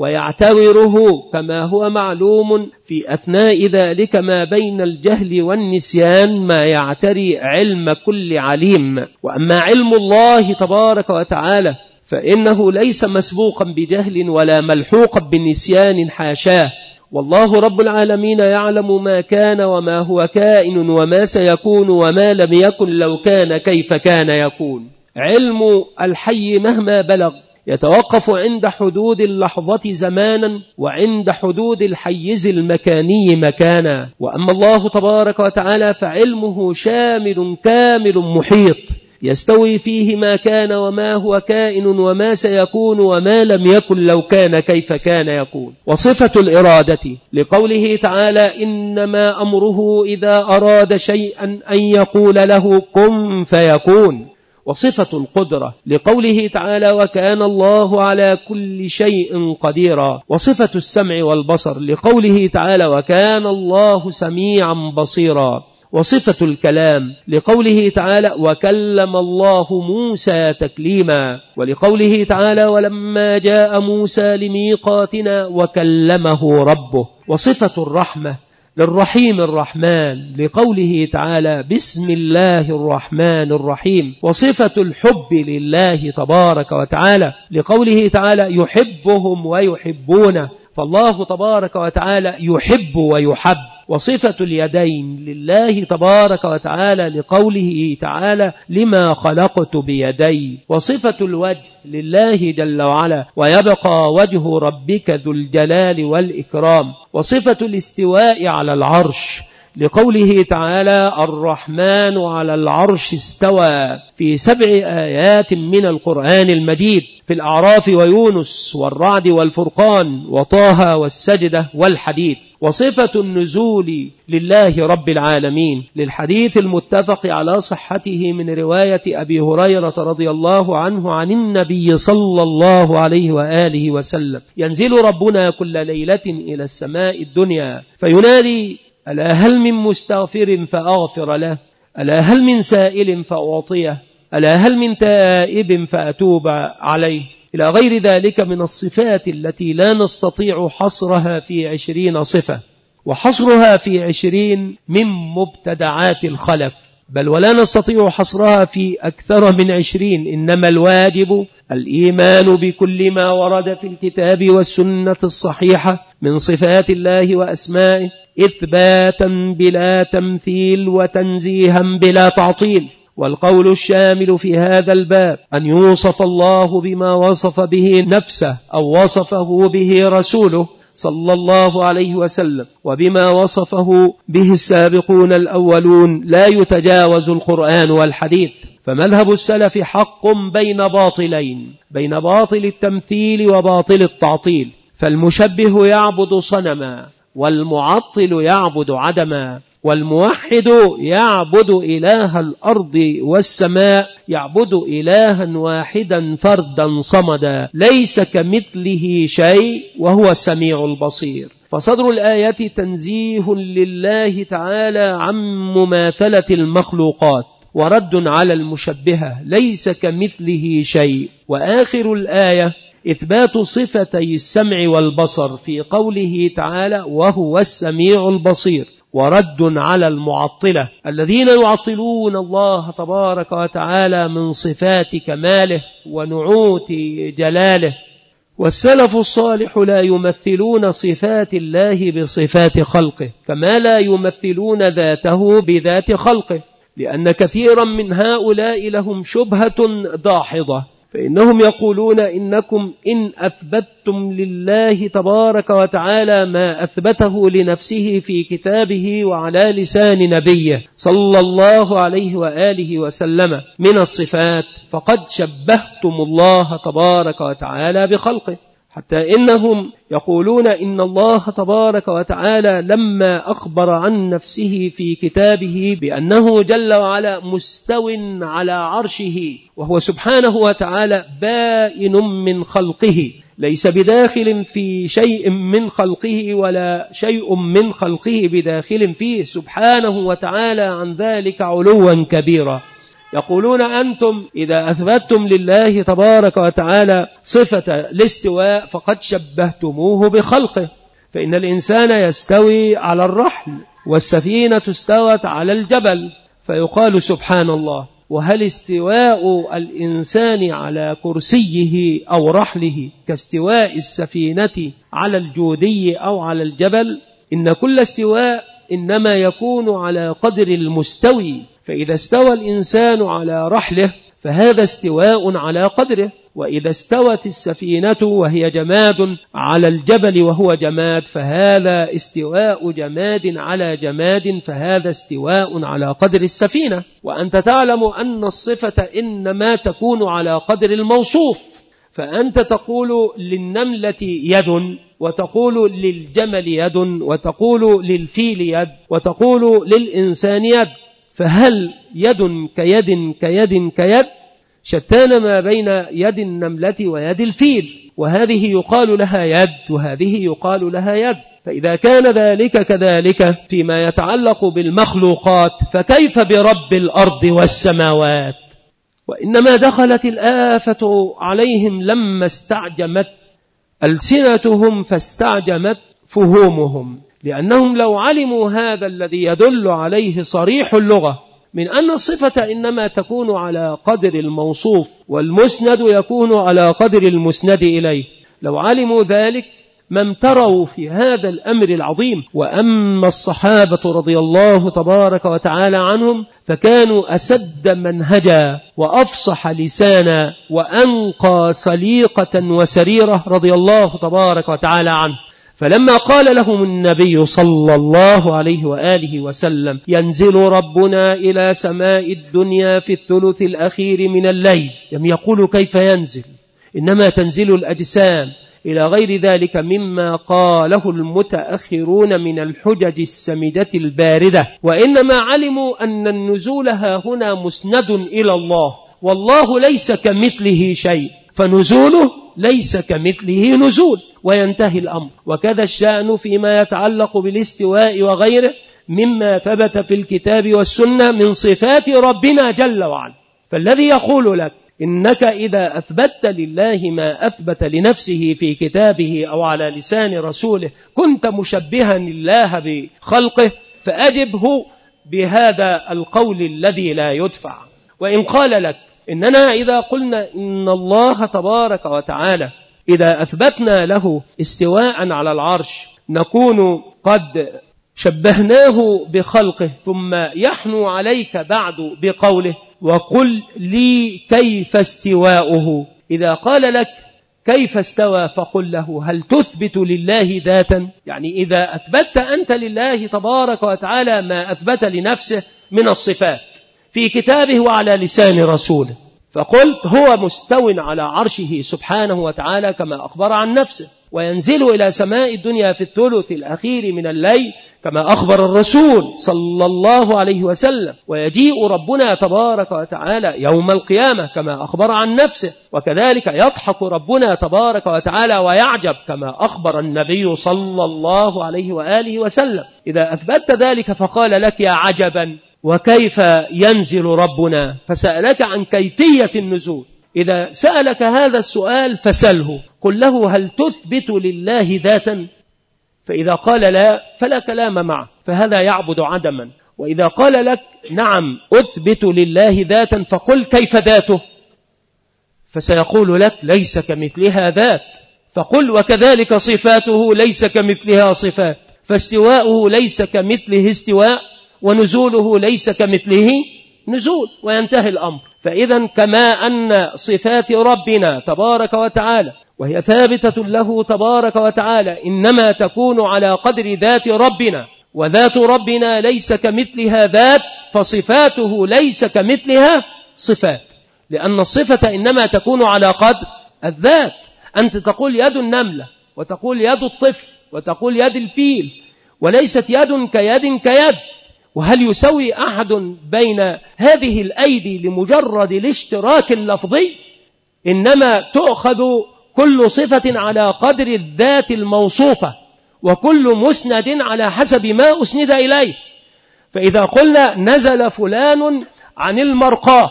ويعتبره كما هو معلوم في أثناء ذلك ما بين الجهل والنسيان ما يعتري علم كل عليم. وأما علم الله تبارك وتعالى فإنه ليس مسبوقا بجهل ولا ملحوقا بنسيان، حاشاه. والله رب العالمين يعلم ما كان وما هو كائن وما سيكون وما لم يكن لو كان كيف كان يكون. علم الحي مهما بلغ يتوقف عند حدود اللحظة زمانا وعند حدود الحيز المكاني مكانا. وأما الله تبارك وتعالى فعلمه شامل كامل محيط، يستوي فيه ما كان وما هو كائن وما سيكون وما لم يكن لو كان كيف كان يكون. وصفة الإرادة لقوله تعالى: إنما أمره إذا أراد شيئا أن يقول له كن فيكون. وصفة القدرة لقوله تعالى: وكان الله على كل شيء قديرا. وصفة السمع والبصر لقوله تعالى: وكان الله سميعا بصيرا. وصفة الكلام لقوله تعالى: وكلم الله موسى تكليما. ولقوله تعالى: ولما جاء موسى لميقاتنا وكلمه ربه. وصفة الرحمة للرحيم الرحمن لقوله تعالى: بسم الله الرحمن الرحيم. وصفة الحب لله تبارك وتعالى لقوله تعالى: يحبهم ويحبونه، فالله تبارك وتعالى يحب ويحب. وصفة اليدين لله تبارك وتعالى لقوله تعالى: لما خلقت بيدي. وصفة الوجه لله جل وعلا: ويبقى وجه ربك ذو الجلال والإكرام. وصفة الاستواء على العرش لقوله تعالى الرحمن على العرش استوى في سبع آيات من القرآن المجيد في الأعراف ويونس والرعد والفرقان وطه والسجدة والحديد. وصفة النزول لله رب العالمين للحديث المتفق على صحته من رواية أبي هريرة رضي الله عنه عن النبي صلى الله عليه وآله وسلم ينزل ربنا كل ليلة إلى السماء الدنيا فينادي ألا هل من مستغفر فأغفر له، ألا هل من سائل فأعطيه، ألا هل من تائب فأتوب عليه، إلى غير ذلك من الصفات التي لا نستطيع حصرها في عشرين صفة، وحصرها في عشرين من مبتدعات الخلف، بل ولا نستطيع حصرها في أكثر من عشرين. إنما الواجب الإيمان بكل ما ورد في الكتاب والسنة الصحيحة من صفات الله وأسمائه إثباتا بلا تمثيل وتنزيها بلا تعطيل. والقول الشامل في هذا الباب أن يوصف الله بما وصف به نفسه أو وصفه به رسوله صلى الله عليه وسلم وبما وصفه به السابقون الأولون لا يتجاوز القرآن والحديث. فمذهب السلف حق بين باطلين، بين باطل التمثيل وباطل التعطيل. فالمشبه يعبد صنما، والمعطل يعبد عدما، والموحد يعبد إله الأرض والسماء، يعبد إلها واحدا فردا صمدا ليس كمثله شيء وهو السميع البصير. فصدر الآية تنزيه لله تعالى عن مماثلة المخلوقات ورد على المشبهة ليس كمثله شيء. وآخر الآية إثبات صفتي السمع والبصر في قوله تعالى وهو السميع البصير، ورد على المعطلة الذين يعطلون الله تبارك وتعالى من صفات كماله ونعوت جلاله. والسلف الصالح لا يمثلون صفات الله بصفات خلقه كما لا يمثلون ذاته بذات خلقه، لأن كثيرا من هؤلاء لهم شبهة داحضة، فإنهم يقولون إنكم إن أثبتتم لله تبارك وتعالى ما أثبته لنفسه في كتابه وعلى لسان نبيه صلى الله عليه وآله وسلم من الصفات فقد شبهتم الله تبارك وتعالى بخلقه. حتى إنهم يقولون إن الله تبارك وتعالى لما أخبر عن نفسه في كتابه بأنه جل وعلا مستو على عرشه وهو سبحانه وتعالى بائن من خلقه ليس بداخل في شيء من خلقه ولا شيء من خلقه بداخل فيه سبحانه وتعالى عن ذلك علوا كبيرا. يقولون أنتم إذا أثبتتم لله تبارك وتعالى صفة الاستواء فقد شبهتموه بخلقه، فإن الإنسان يستوي على الرحل والسفينة استوت على الجبل فيقال سبحان الله. وهل استواء الإنسان على كرسيه أو رحله كاستواء السفينة على الجودي أو على الجبل؟ إن كل استواء إنما يكون على قدر المستوي، فإذا استوى الإنسان على رحله فهذا استواء على قدره، وإذا استوت السفينة وهي جماد على الجبل وهو جماد فهذا استواء جماد على جماد، فهذا استواء على قدر السفينة. وأنت تعلم أن الصفة إنما تكون على قدر الموصوف، فأنت تقول للنملة يد، وتقول للجمل يد، وتقول للفيل يد، وتقول للإنسان يد، فهل يد كيد كيد كيد؟ شتان ما بين يد النملة ويد الفيل، وهذه يقال لها يد وهذه يقال لها يد. فإذا كان ذلك كذلك فيما يتعلق بالمخلوقات فكيف برب الأرض والسماوات؟ وإنما دخلت الآفة عليهم لما استعجمت ألسنتهم فاستعجمت فهومهم، لأنهم لو علموا هذا الذي يدل عليه صريح اللغة من أن الصفة إنما تكون على قدر الموصوف والمسند يكون على قدر المسند إليه، لو علموا ذلك ما امتروا في هذا الأمر العظيم. وأما الصحابة رضي الله تبارك وتعالى عنهم فكانوا أسد منهجا وأفصح لسانا وأنقى سليقة وسريرة رضي الله تبارك وتعالى عنه. فلما قال لهم النبي صلى الله عليه وآله وسلم ينزل ربنا إلى سماء الدنيا في الثلث الأخير من الليل، لم يقولوا كيف ينزل، إنما تنزل الأجسام إلى غير ذلك مما قاله المتأخرون من الحجج السمدة الباردة، وإنما علموا أن النزول ها هنا مسند إلى الله، والله ليس كمثله شيء، فنزوله ليس كمثله نزول، وينتهي الأمر. وكذا الشأن فيما يتعلق بالاستواء وغيره مما ثبت في الكتاب والسنة من صفات ربنا جل وعلا. فالذي يقول لك إنك إذا أثبت لله ما أثبت لنفسه في كتابه أو على لسان رسوله كنت مشبها لله بخلقه، فأجبه بهذا القول الذي لا يدفع. وإن قال لك إننا إذا قلنا إن الله تبارك وتعالى إذا أثبتنا له استواء على العرش نكون قد شبهناه بخلقه، ثم يحنو عليك بعد بقوله وقل لي كيف استواؤه. إذا قال لك كيف استوى فقل له هل تثبت لله ذاتا؟ يعني إذا أثبت أنت لله تبارك وتعالى ما أثبت لنفسه من الصفات في كتابه وعلى لسان رسوله، فقلت هو مستو على عرشه سبحانه وتعالى كما أخبر عن نفسه، وينزل إلى سماء الدنيا في الثلث الأخير من الليل كما أخبر الرسول صلى الله عليه وسلم، ويجيء ربنا تبارك وتعالى يوم القيامة كما أخبر عن نفسه، وكذلك يضحك ربنا تبارك وتعالى ويعجب كما أخبر النبي صلى الله عليه وآله وسلم. إذا أثبت ذلك فقال لك يا عجبا وكيف ينزل ربنا، فسألك عن كيفية النزول. إذا سألك هذا السؤال فسله، قل له هل تثبت لله ذاتا؟ فإذا قال لا فلا كلام معه، فهذا يعبد عدما. وإذا قال لك نعم أثبت لله ذاتا فقل كيف ذاته؟ فسيقول لك ليس كمثلها ذات، فقل وكذلك صفاته ليس كمثلها صفات، فاستواؤه ليس كمثله استواء، ونزوله ليس كمثله نزول، وينتهي الأمر. فإذا كما أن صفات ربنا تبارك وتعالى وهي ثابتة له تبارك وتعالى إنما تكون على قدر ذات ربنا، وذات ربنا ليس كمثلها ذات، فصفاته ليس كمثلها صفات، لأن الصفة إنما تكون على قدر الذات. أنت تقول يد النملة، وتقول يد الطفل، وتقول يد الفيل، وليست يد كيد كيد. وهل يسوي أحد بين هذه الأيدي لمجرد الاشتراك اللفظي؟ إنما تؤخذ كل صفة على قدر الذات الموصوفة، وكل مسند على حسب ما أسند إليه. فإذا قلنا نزل فلان عن المرقاة،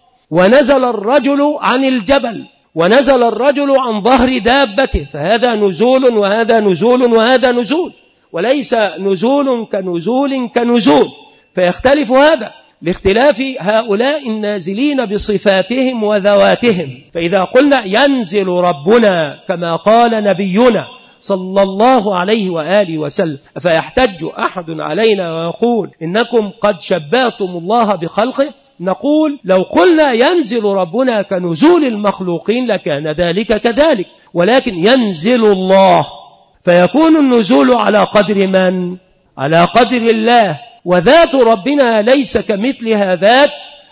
ونزل الرجل عن الجبل، ونزل الرجل عن ظهر دابته، فهذا نزول وهذا نزول وهذا نزول، وليس نزول كنزول كنزول، فيختلف هذا لاختلاف هؤلاء النازلين بصفاتهم وذواتهم. فإذا قلنا ينزل ربنا كما قال نبينا صلى الله عليه وآله وسلم، فيحتج أحد علينا ويقول إنكم قد شبهتم الله بخلقه؟ نقول لو قلنا ينزل ربنا كنزول المخلوقين لكان ذلك كذلك، ولكن ينزل الله، فيكون النزول على قدر من؟ على قدر الله، وذات ربنا ليس كمثلها ذات،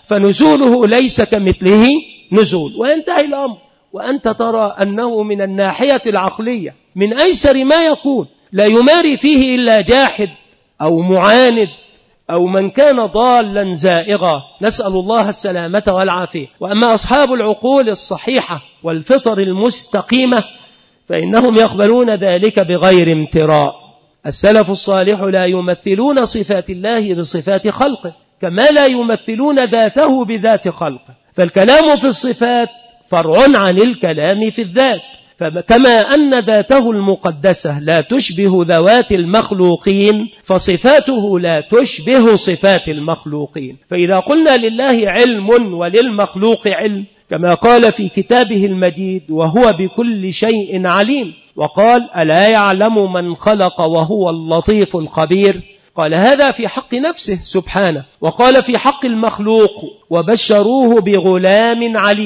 فنزوله ليس كمثله نزول، وينتهي الأمر. وأنت ترى أنه من الناحية العقلية من أيسر ما يكون، لا يماري فيه إلا جاحد أو معاند أو من كان ضالا زائغا، نسأل الله السلامة والعافية. وأما أصحاب العقول الصحيحة والفطر المستقيمة فإنهم يقبلون ذلك بغير امتراء. السلف الصالح لا يمثلون صفات الله بصفات خلقه، كما لا يمثلون ذاته بذات خلقه، فالكلام في الصفات فرع عن الكلام في الذات. فكما أن ذاته المقدسة لا تشبه ذوات المخلوقين، فصفاته لا تشبه صفات المخلوقين. فإذا قلنا لله علم وللمخلوق علم، كما قال في كتابه المجيد وهو بكل شيء عليم، وقال ألا يعلم من خلق وهو اللطيف الخبير، قال هذا في حق نفسه سبحانه، وقال في حق المخلوق وبشروه بغلام عليم،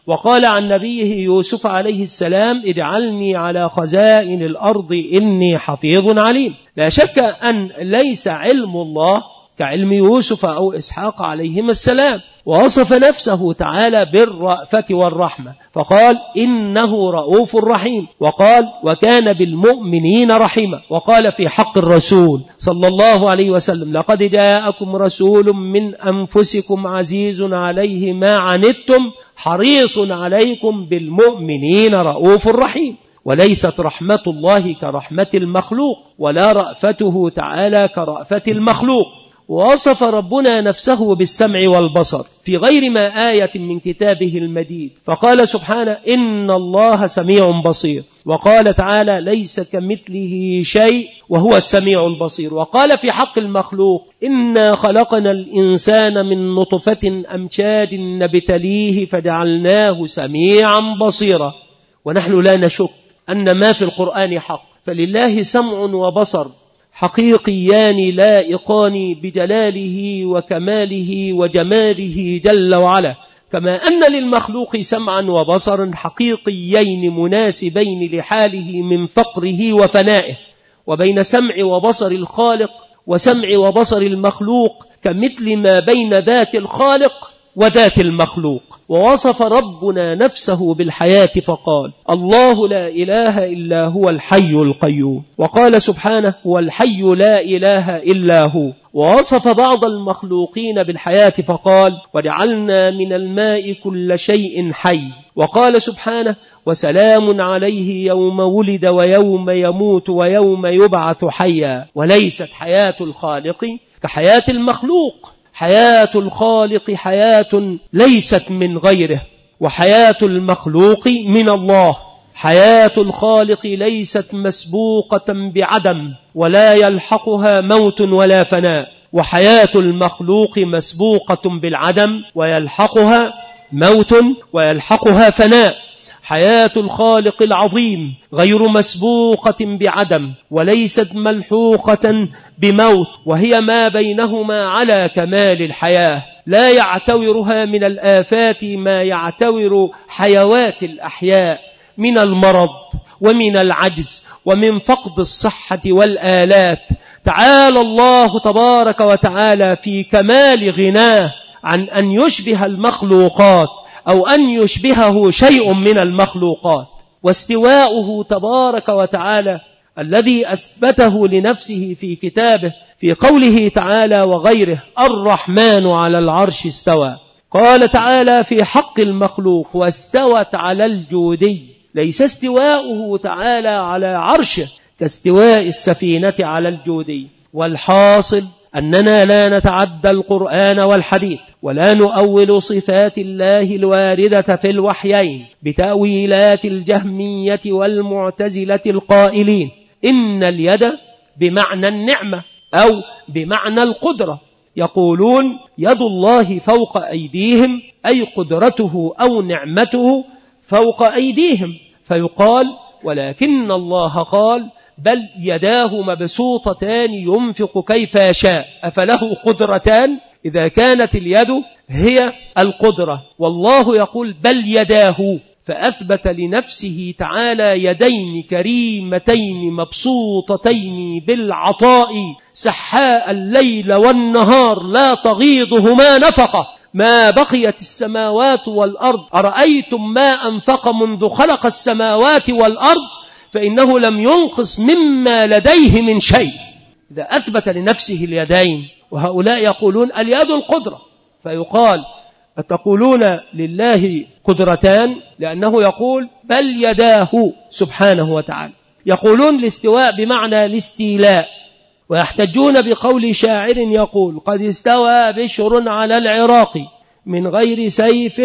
وقال عن نبيه يوسف عليه السلام اجعلني على خزائن الأرض إني حفيظ عليم. لا شك أن ليس علم الله كعلم يوسف أو إسحاق عليهما السلام. ووصف نفسه تعالى بالرأفة والرحمة فقال إنه رؤوف رحيم، وقال وكان بالمؤمنين رحيما. وقال في حق الرسول صلى الله عليه وسلم لقد جاءكم رسول من أنفسكم عزيز عليه ما عنتم حريص عليكم بالمؤمنين رؤوف رحيم. وليست رحمة الله كرحمة المخلوق ولا رأفته تعالى كرأفة المخلوق. ووصف ربنا نفسه بالسمع والبصر في غير ما آية من كتابه المجيد فقال سبحانه إن الله سميع بصير. وقال تعالى ليس كمثله شيء وهو السميع البصير. وقال في حق المخلوق إنا خلقنا الإنسان من نطفة أمشاج نبتليه فجعلناه سميعا بصيرا. ونحن لا نشك أن ما في القرآن حق، فلله سمع وبصر حقيقيان لائقان بجلاله وكماله وجماله جل وعلا، كما أن للمخلوق سمعا وبصرا حقيقيين مناسبين لحاله من فقره وفنائه. وبين سمع وبصر الخالق وسمع وبصر المخلوق كمثل ما بين ذات الخالق وذات المخلوق. ووصف ربنا نفسه بالحياة فقال الله لا إله إلا هو الحي القيوم. وقال سبحانه هو الحي لا إله إلا هو. ووصف بعض المخلوقين بالحياة فقال وجعلنا من الماء كل شيء حي. وقال سبحانه وسلام عليه يوم ولد ويوم يموت ويوم يبعث حيا. وليست حياة الخالق كحياة المخلوق، حياة الخالق حياة ليست من غيره، وحياة المخلوق من الله. حياة الخالق ليست مسبوقة بعدم ولا يلحقها موت ولا فناء، وحياة المخلوق مسبوقة بالعدم ويلحقها موت ويلحقها فناء. حياة الخالق العظيم غير مسبوقة بعدم وليست ملحوقة بموت، وهي ما بينهما على كمال الحياة، لا يعتورها من الآفات ما يعتور حيوات الأحياء من المرض ومن العجز ومن فقد الصحة والآلات. تعالى الله تبارك وتعالى في كمال غناه عن أن يشبه المخلوقات أو أن يشبهه شيء من المخلوقات. واستواؤه تبارك وتعالى الذي أثبته لنفسه في كتابه في قوله تعالى وغيره الرحمن على العرش استوى. قال تعالى في حق المخلوق واستوت على الجودي. ليس استواؤه تعالى على عرشه كاستواء السفينة على الجودي. والحاصل أننا لا نتعدى القرآن والحديث ولا نؤول صفات الله الواردة في الوحيين بتأويلات الجهمية والمعتزلة القائلين إن اليد بمعنى النعمة أو بمعنى القدرة. يقولون يد الله فوق أيديهم أي قدرته أو نعمته فوق أيديهم، فيقال ولكن الله قال بل يداه مبسوطتان ينفق كيف يشاء أفله قدرتان إذا كانت اليد هي القدرة، والله يقول بل يداه، فأثبت لنفسه تعالى يدين كريمتين مبسوطتين بالعطاء سحاء الليل والنهار لا تغيضهما نفقة ما بقيت السماوات والأرض أرأيتم ما أنفق منذ خلق السماوات والأرض فإنه لم ينقص مما لديه من شيء. إذا أثبت لنفسه اليدين، وهؤلاء يقولون اليد القدرة، فيقال أتقولون لله قدرتان؟ لأنه يقول بل يداه سبحانه وتعالى. يقولون الاستواء بمعنى الاستيلاء، ويحتجون بقول شاعر يقول قد استوى بشر على العراق من غير سيف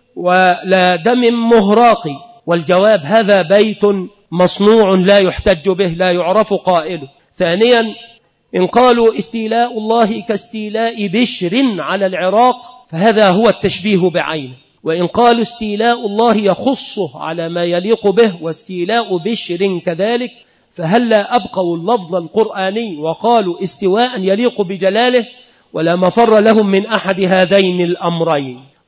ولا دم مهراق. والجواب هذا بيت مصنوع لا يحتج به لا يعرف قائله. ثانيا إن قالوا استيلاء الله كاستيلاء بشر على العراق فهذا هو التشبيه بعينه، وإن قالوا استيلاء الله يخصه على ما يليق به واستيلاء بشر كذلك فهلا أبقوا اللفظ القرآني وقالوا استواء يليق بجلاله ولا مفر لهم من أحد هذين الأمرين.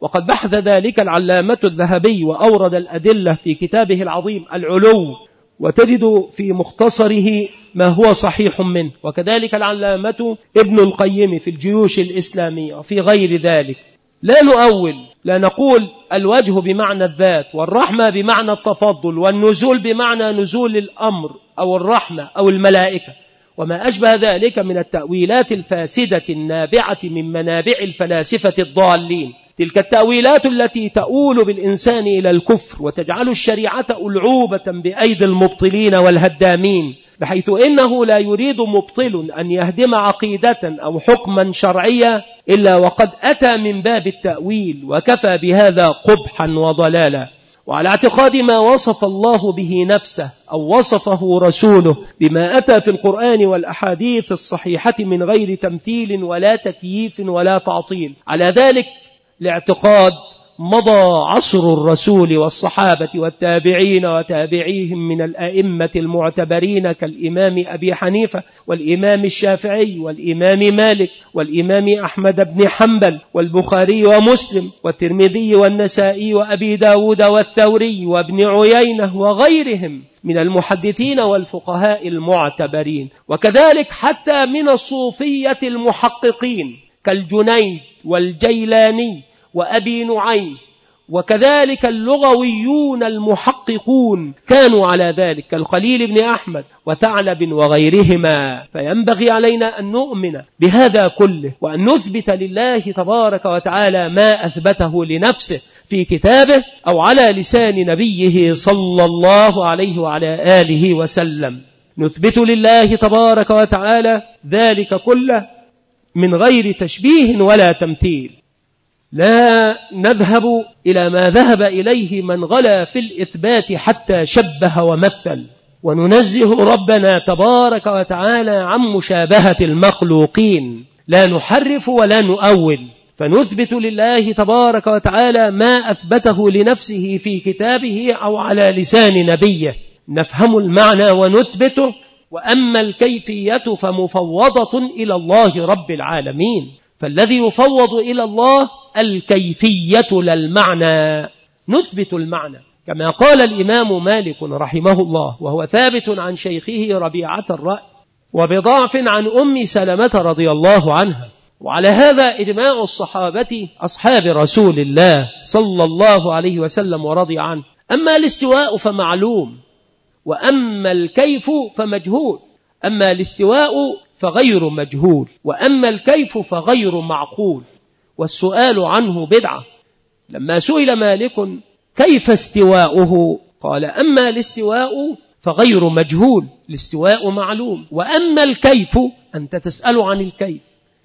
وقد بحث ذلك العلامة الذهبي وأورد الأدلة في كتابه العظيم العلو، وتجد في مختصره ما هو صحيح منه، وكذلك العلامة ابن القيم في الجيوش الإسلامية وفي غير ذلك. لا نؤول، لا نقول الوجه بمعنى الذات، والرحمة بمعنى التفضل، والنزول بمعنى نزول الأمر أو الرحمة أو الملائكة، وما أشبه ذلك من التأويلات الفاسدة النابعة من منابع الفلاسفة الضالين. تلك التأويلات التي تؤول بالإنسان إلى الكفر وتجعل الشريعة ألعوبة بأيدي المبطلين والهدامين، بحيث إنه لا يريد مبطل أن يهدم عقيدة أو حكما شرعيا إلا وقد أتى من باب التأويل، وكفى بهذا قبحا وضلالا. وعلى اعتقاد ما وصف الله به نفسه أو وصفه رسوله بما أتى في القرآن والأحاديث الصحيحة من غير تمثيل ولا تكييف ولا تعطيل، على ذلك الاعتقاد مضى عصر الرسول والصحابة والتابعين وتابعيهم من الأئمة المعتبرين كالإمام أبي حنيفة والإمام الشافعي والإمام مالك والإمام أحمد بن حنبل والبخاري ومسلم والترمذي والنسائي وأبي داود والثوري وابن عيينة وغيرهم من المحدثين والفقهاء المعتبرين، وكذلك حتى من الصوفية المحققين كالجنيد والجيلاني وأبي نعيم، وكذلك اللغويون المحققون كانوا على ذلك كالخليل بن أحمد وثعلب وغيرهما. فينبغي علينا أن نؤمن بهذا كله، وأن نثبت لله تبارك وتعالى ما أثبته لنفسه في كتابه أو على لسان نبيه صلى الله عليه وعلى آله وسلم. نثبت لله تبارك وتعالى ذلك كله من غير تشبيه ولا تمثيل. لا نذهب إلى ما ذهب إليه من غلا في الإثبات حتى شبه ومثل، وننزه ربنا تبارك وتعالى عن مشابهة المخلوقين. لا نحرف ولا نؤول، فنثبت لله تبارك وتعالى ما أثبته لنفسه في كتابه أو على لسان نبيه، نفهم المعنى ونثبته. وأما الكيفية فمفوضة إلى الله رب العالمين، فالذي يفوض إلى الله الكيفية للمعنى، نثبت المعنى كما قال الإمام مالك رحمه الله، وهو ثابت عن شيخه ربيعة الرأي وبضعف عن أم سلمة رضي الله عنها. وعلى هذا إجماع الصحابة أصحاب رسول الله صلى الله عليه وسلم ورضي عنه. أما الاستواء فمعلوم، وأما الكيف فمجهول. أما الاستواء فغير مجهول، وأما الكيف فغير معقول، والسؤال عنه بدعة. لما سئل مالك كيف استواؤه قال أما الاستواء فغير مجهول، الاستواء معلوم، وأما الكيف أنت تسأل عن الكيف.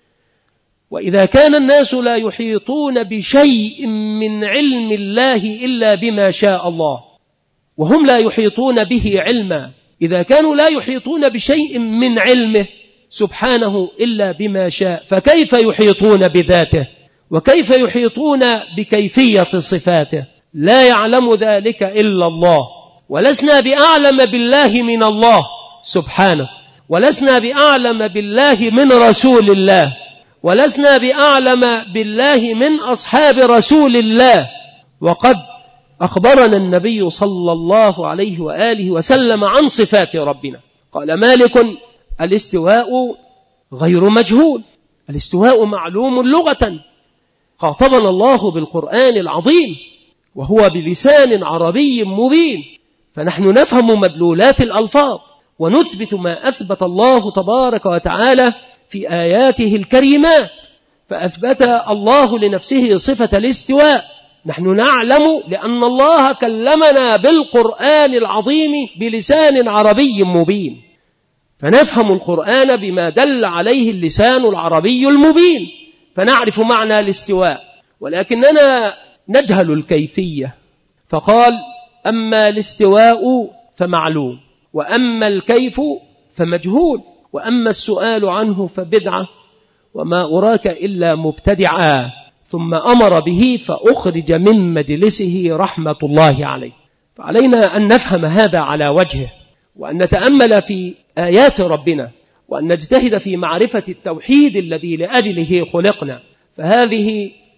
وإذا كان الناس لا يحيطون بشيء من علم الله إلا بما شاء الله، وهم لا يحيطون به علما، إذا كانوا لا يحيطون بشيء من علمه سبحانه إلا بما شاء، فكيف يحيطون بذاته؟ وكيف يحيطون بكيفية صفاته؟ لا يعلم ذلك إلا الله، ولسنا بأعلم بالله من الله سبحانه، ولسنا بأعلم بالله من رسول الله، ولسنا بأعلم بالله من أصحاب رسول الله. وقد أخبرنا النبي صلى الله عليه وآله وسلم عن صفات ربنا. قال مالك الاستواء غير مجهول، الاستواء معلوم لغة، خاطبنا الله بالقرآن العظيم وهو بلسان عربي مبين، فنحن نفهم مدلولات الألفاظ ونثبت ما أثبت الله تبارك وتعالى في آياته الكريمات. فأثبت الله لنفسه صفة الاستواء، نحن نعلم لأن الله كلمنا بالقرآن العظيم بلسان عربي مبين، فنفهم القرآن بما دل عليه اللسان العربي المبين، فنعرف معنى الاستواء، ولكننا نجهل الكيفية. فقال أما الاستواء فمعلوم، وأما الكيف فمجهول، وأما السؤال عنه فبدعة، وما أراك إلا مبتدعا. ثم أمر به فأخرج من مجلسه رحمة الله عليه. فعلينا أن نفهم هذا على وجهه، وأن نتأمل في آيات ربنا، وأن نجتهد في معرفة التوحيد الذي لأجله خلقنا. فهذه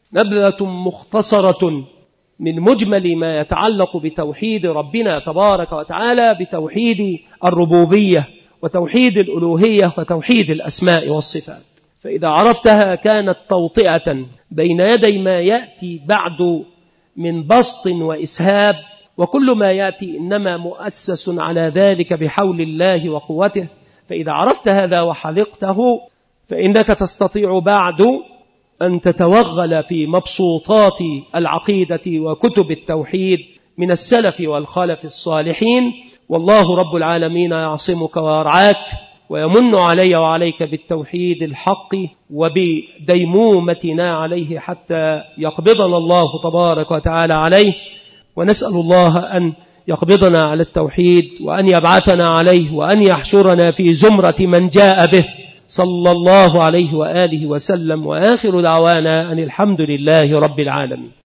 نبذة مختصرة من مجمل ما يتعلق بتوحيد ربنا تبارك وتعالى، بتوحيد الربوبية وتوحيد الألوهية وتوحيد الأسماء والصفات. فإذا عرفتها كانت توطئة بين يدي ما يأتي بعد من بسط وإسهاب، وكل ما يأتي إنما مؤسس على ذلك بحول الله وقوته. فإذا عرفت هذا وحذقته فإنك تستطيع بعد أن تتوغل في مبسوطات العقيدة وكتب التوحيد من السلف والخلف الصالحين. والله رب العالمين يعصمك ويرعاك ويمن علي وعليك بالتوحيد الحق وبديمومتنا عليه حتى يقبضنا الله تبارك وتعالى عليه. ونسأل الله أن يقبضنا على التوحيد وأن يبعثنا عليه وأن يحشرنا في زمرة من جاء به صلى الله عليه وآله وسلم. وآخر دعوانا أن الحمد لله رب العالمين.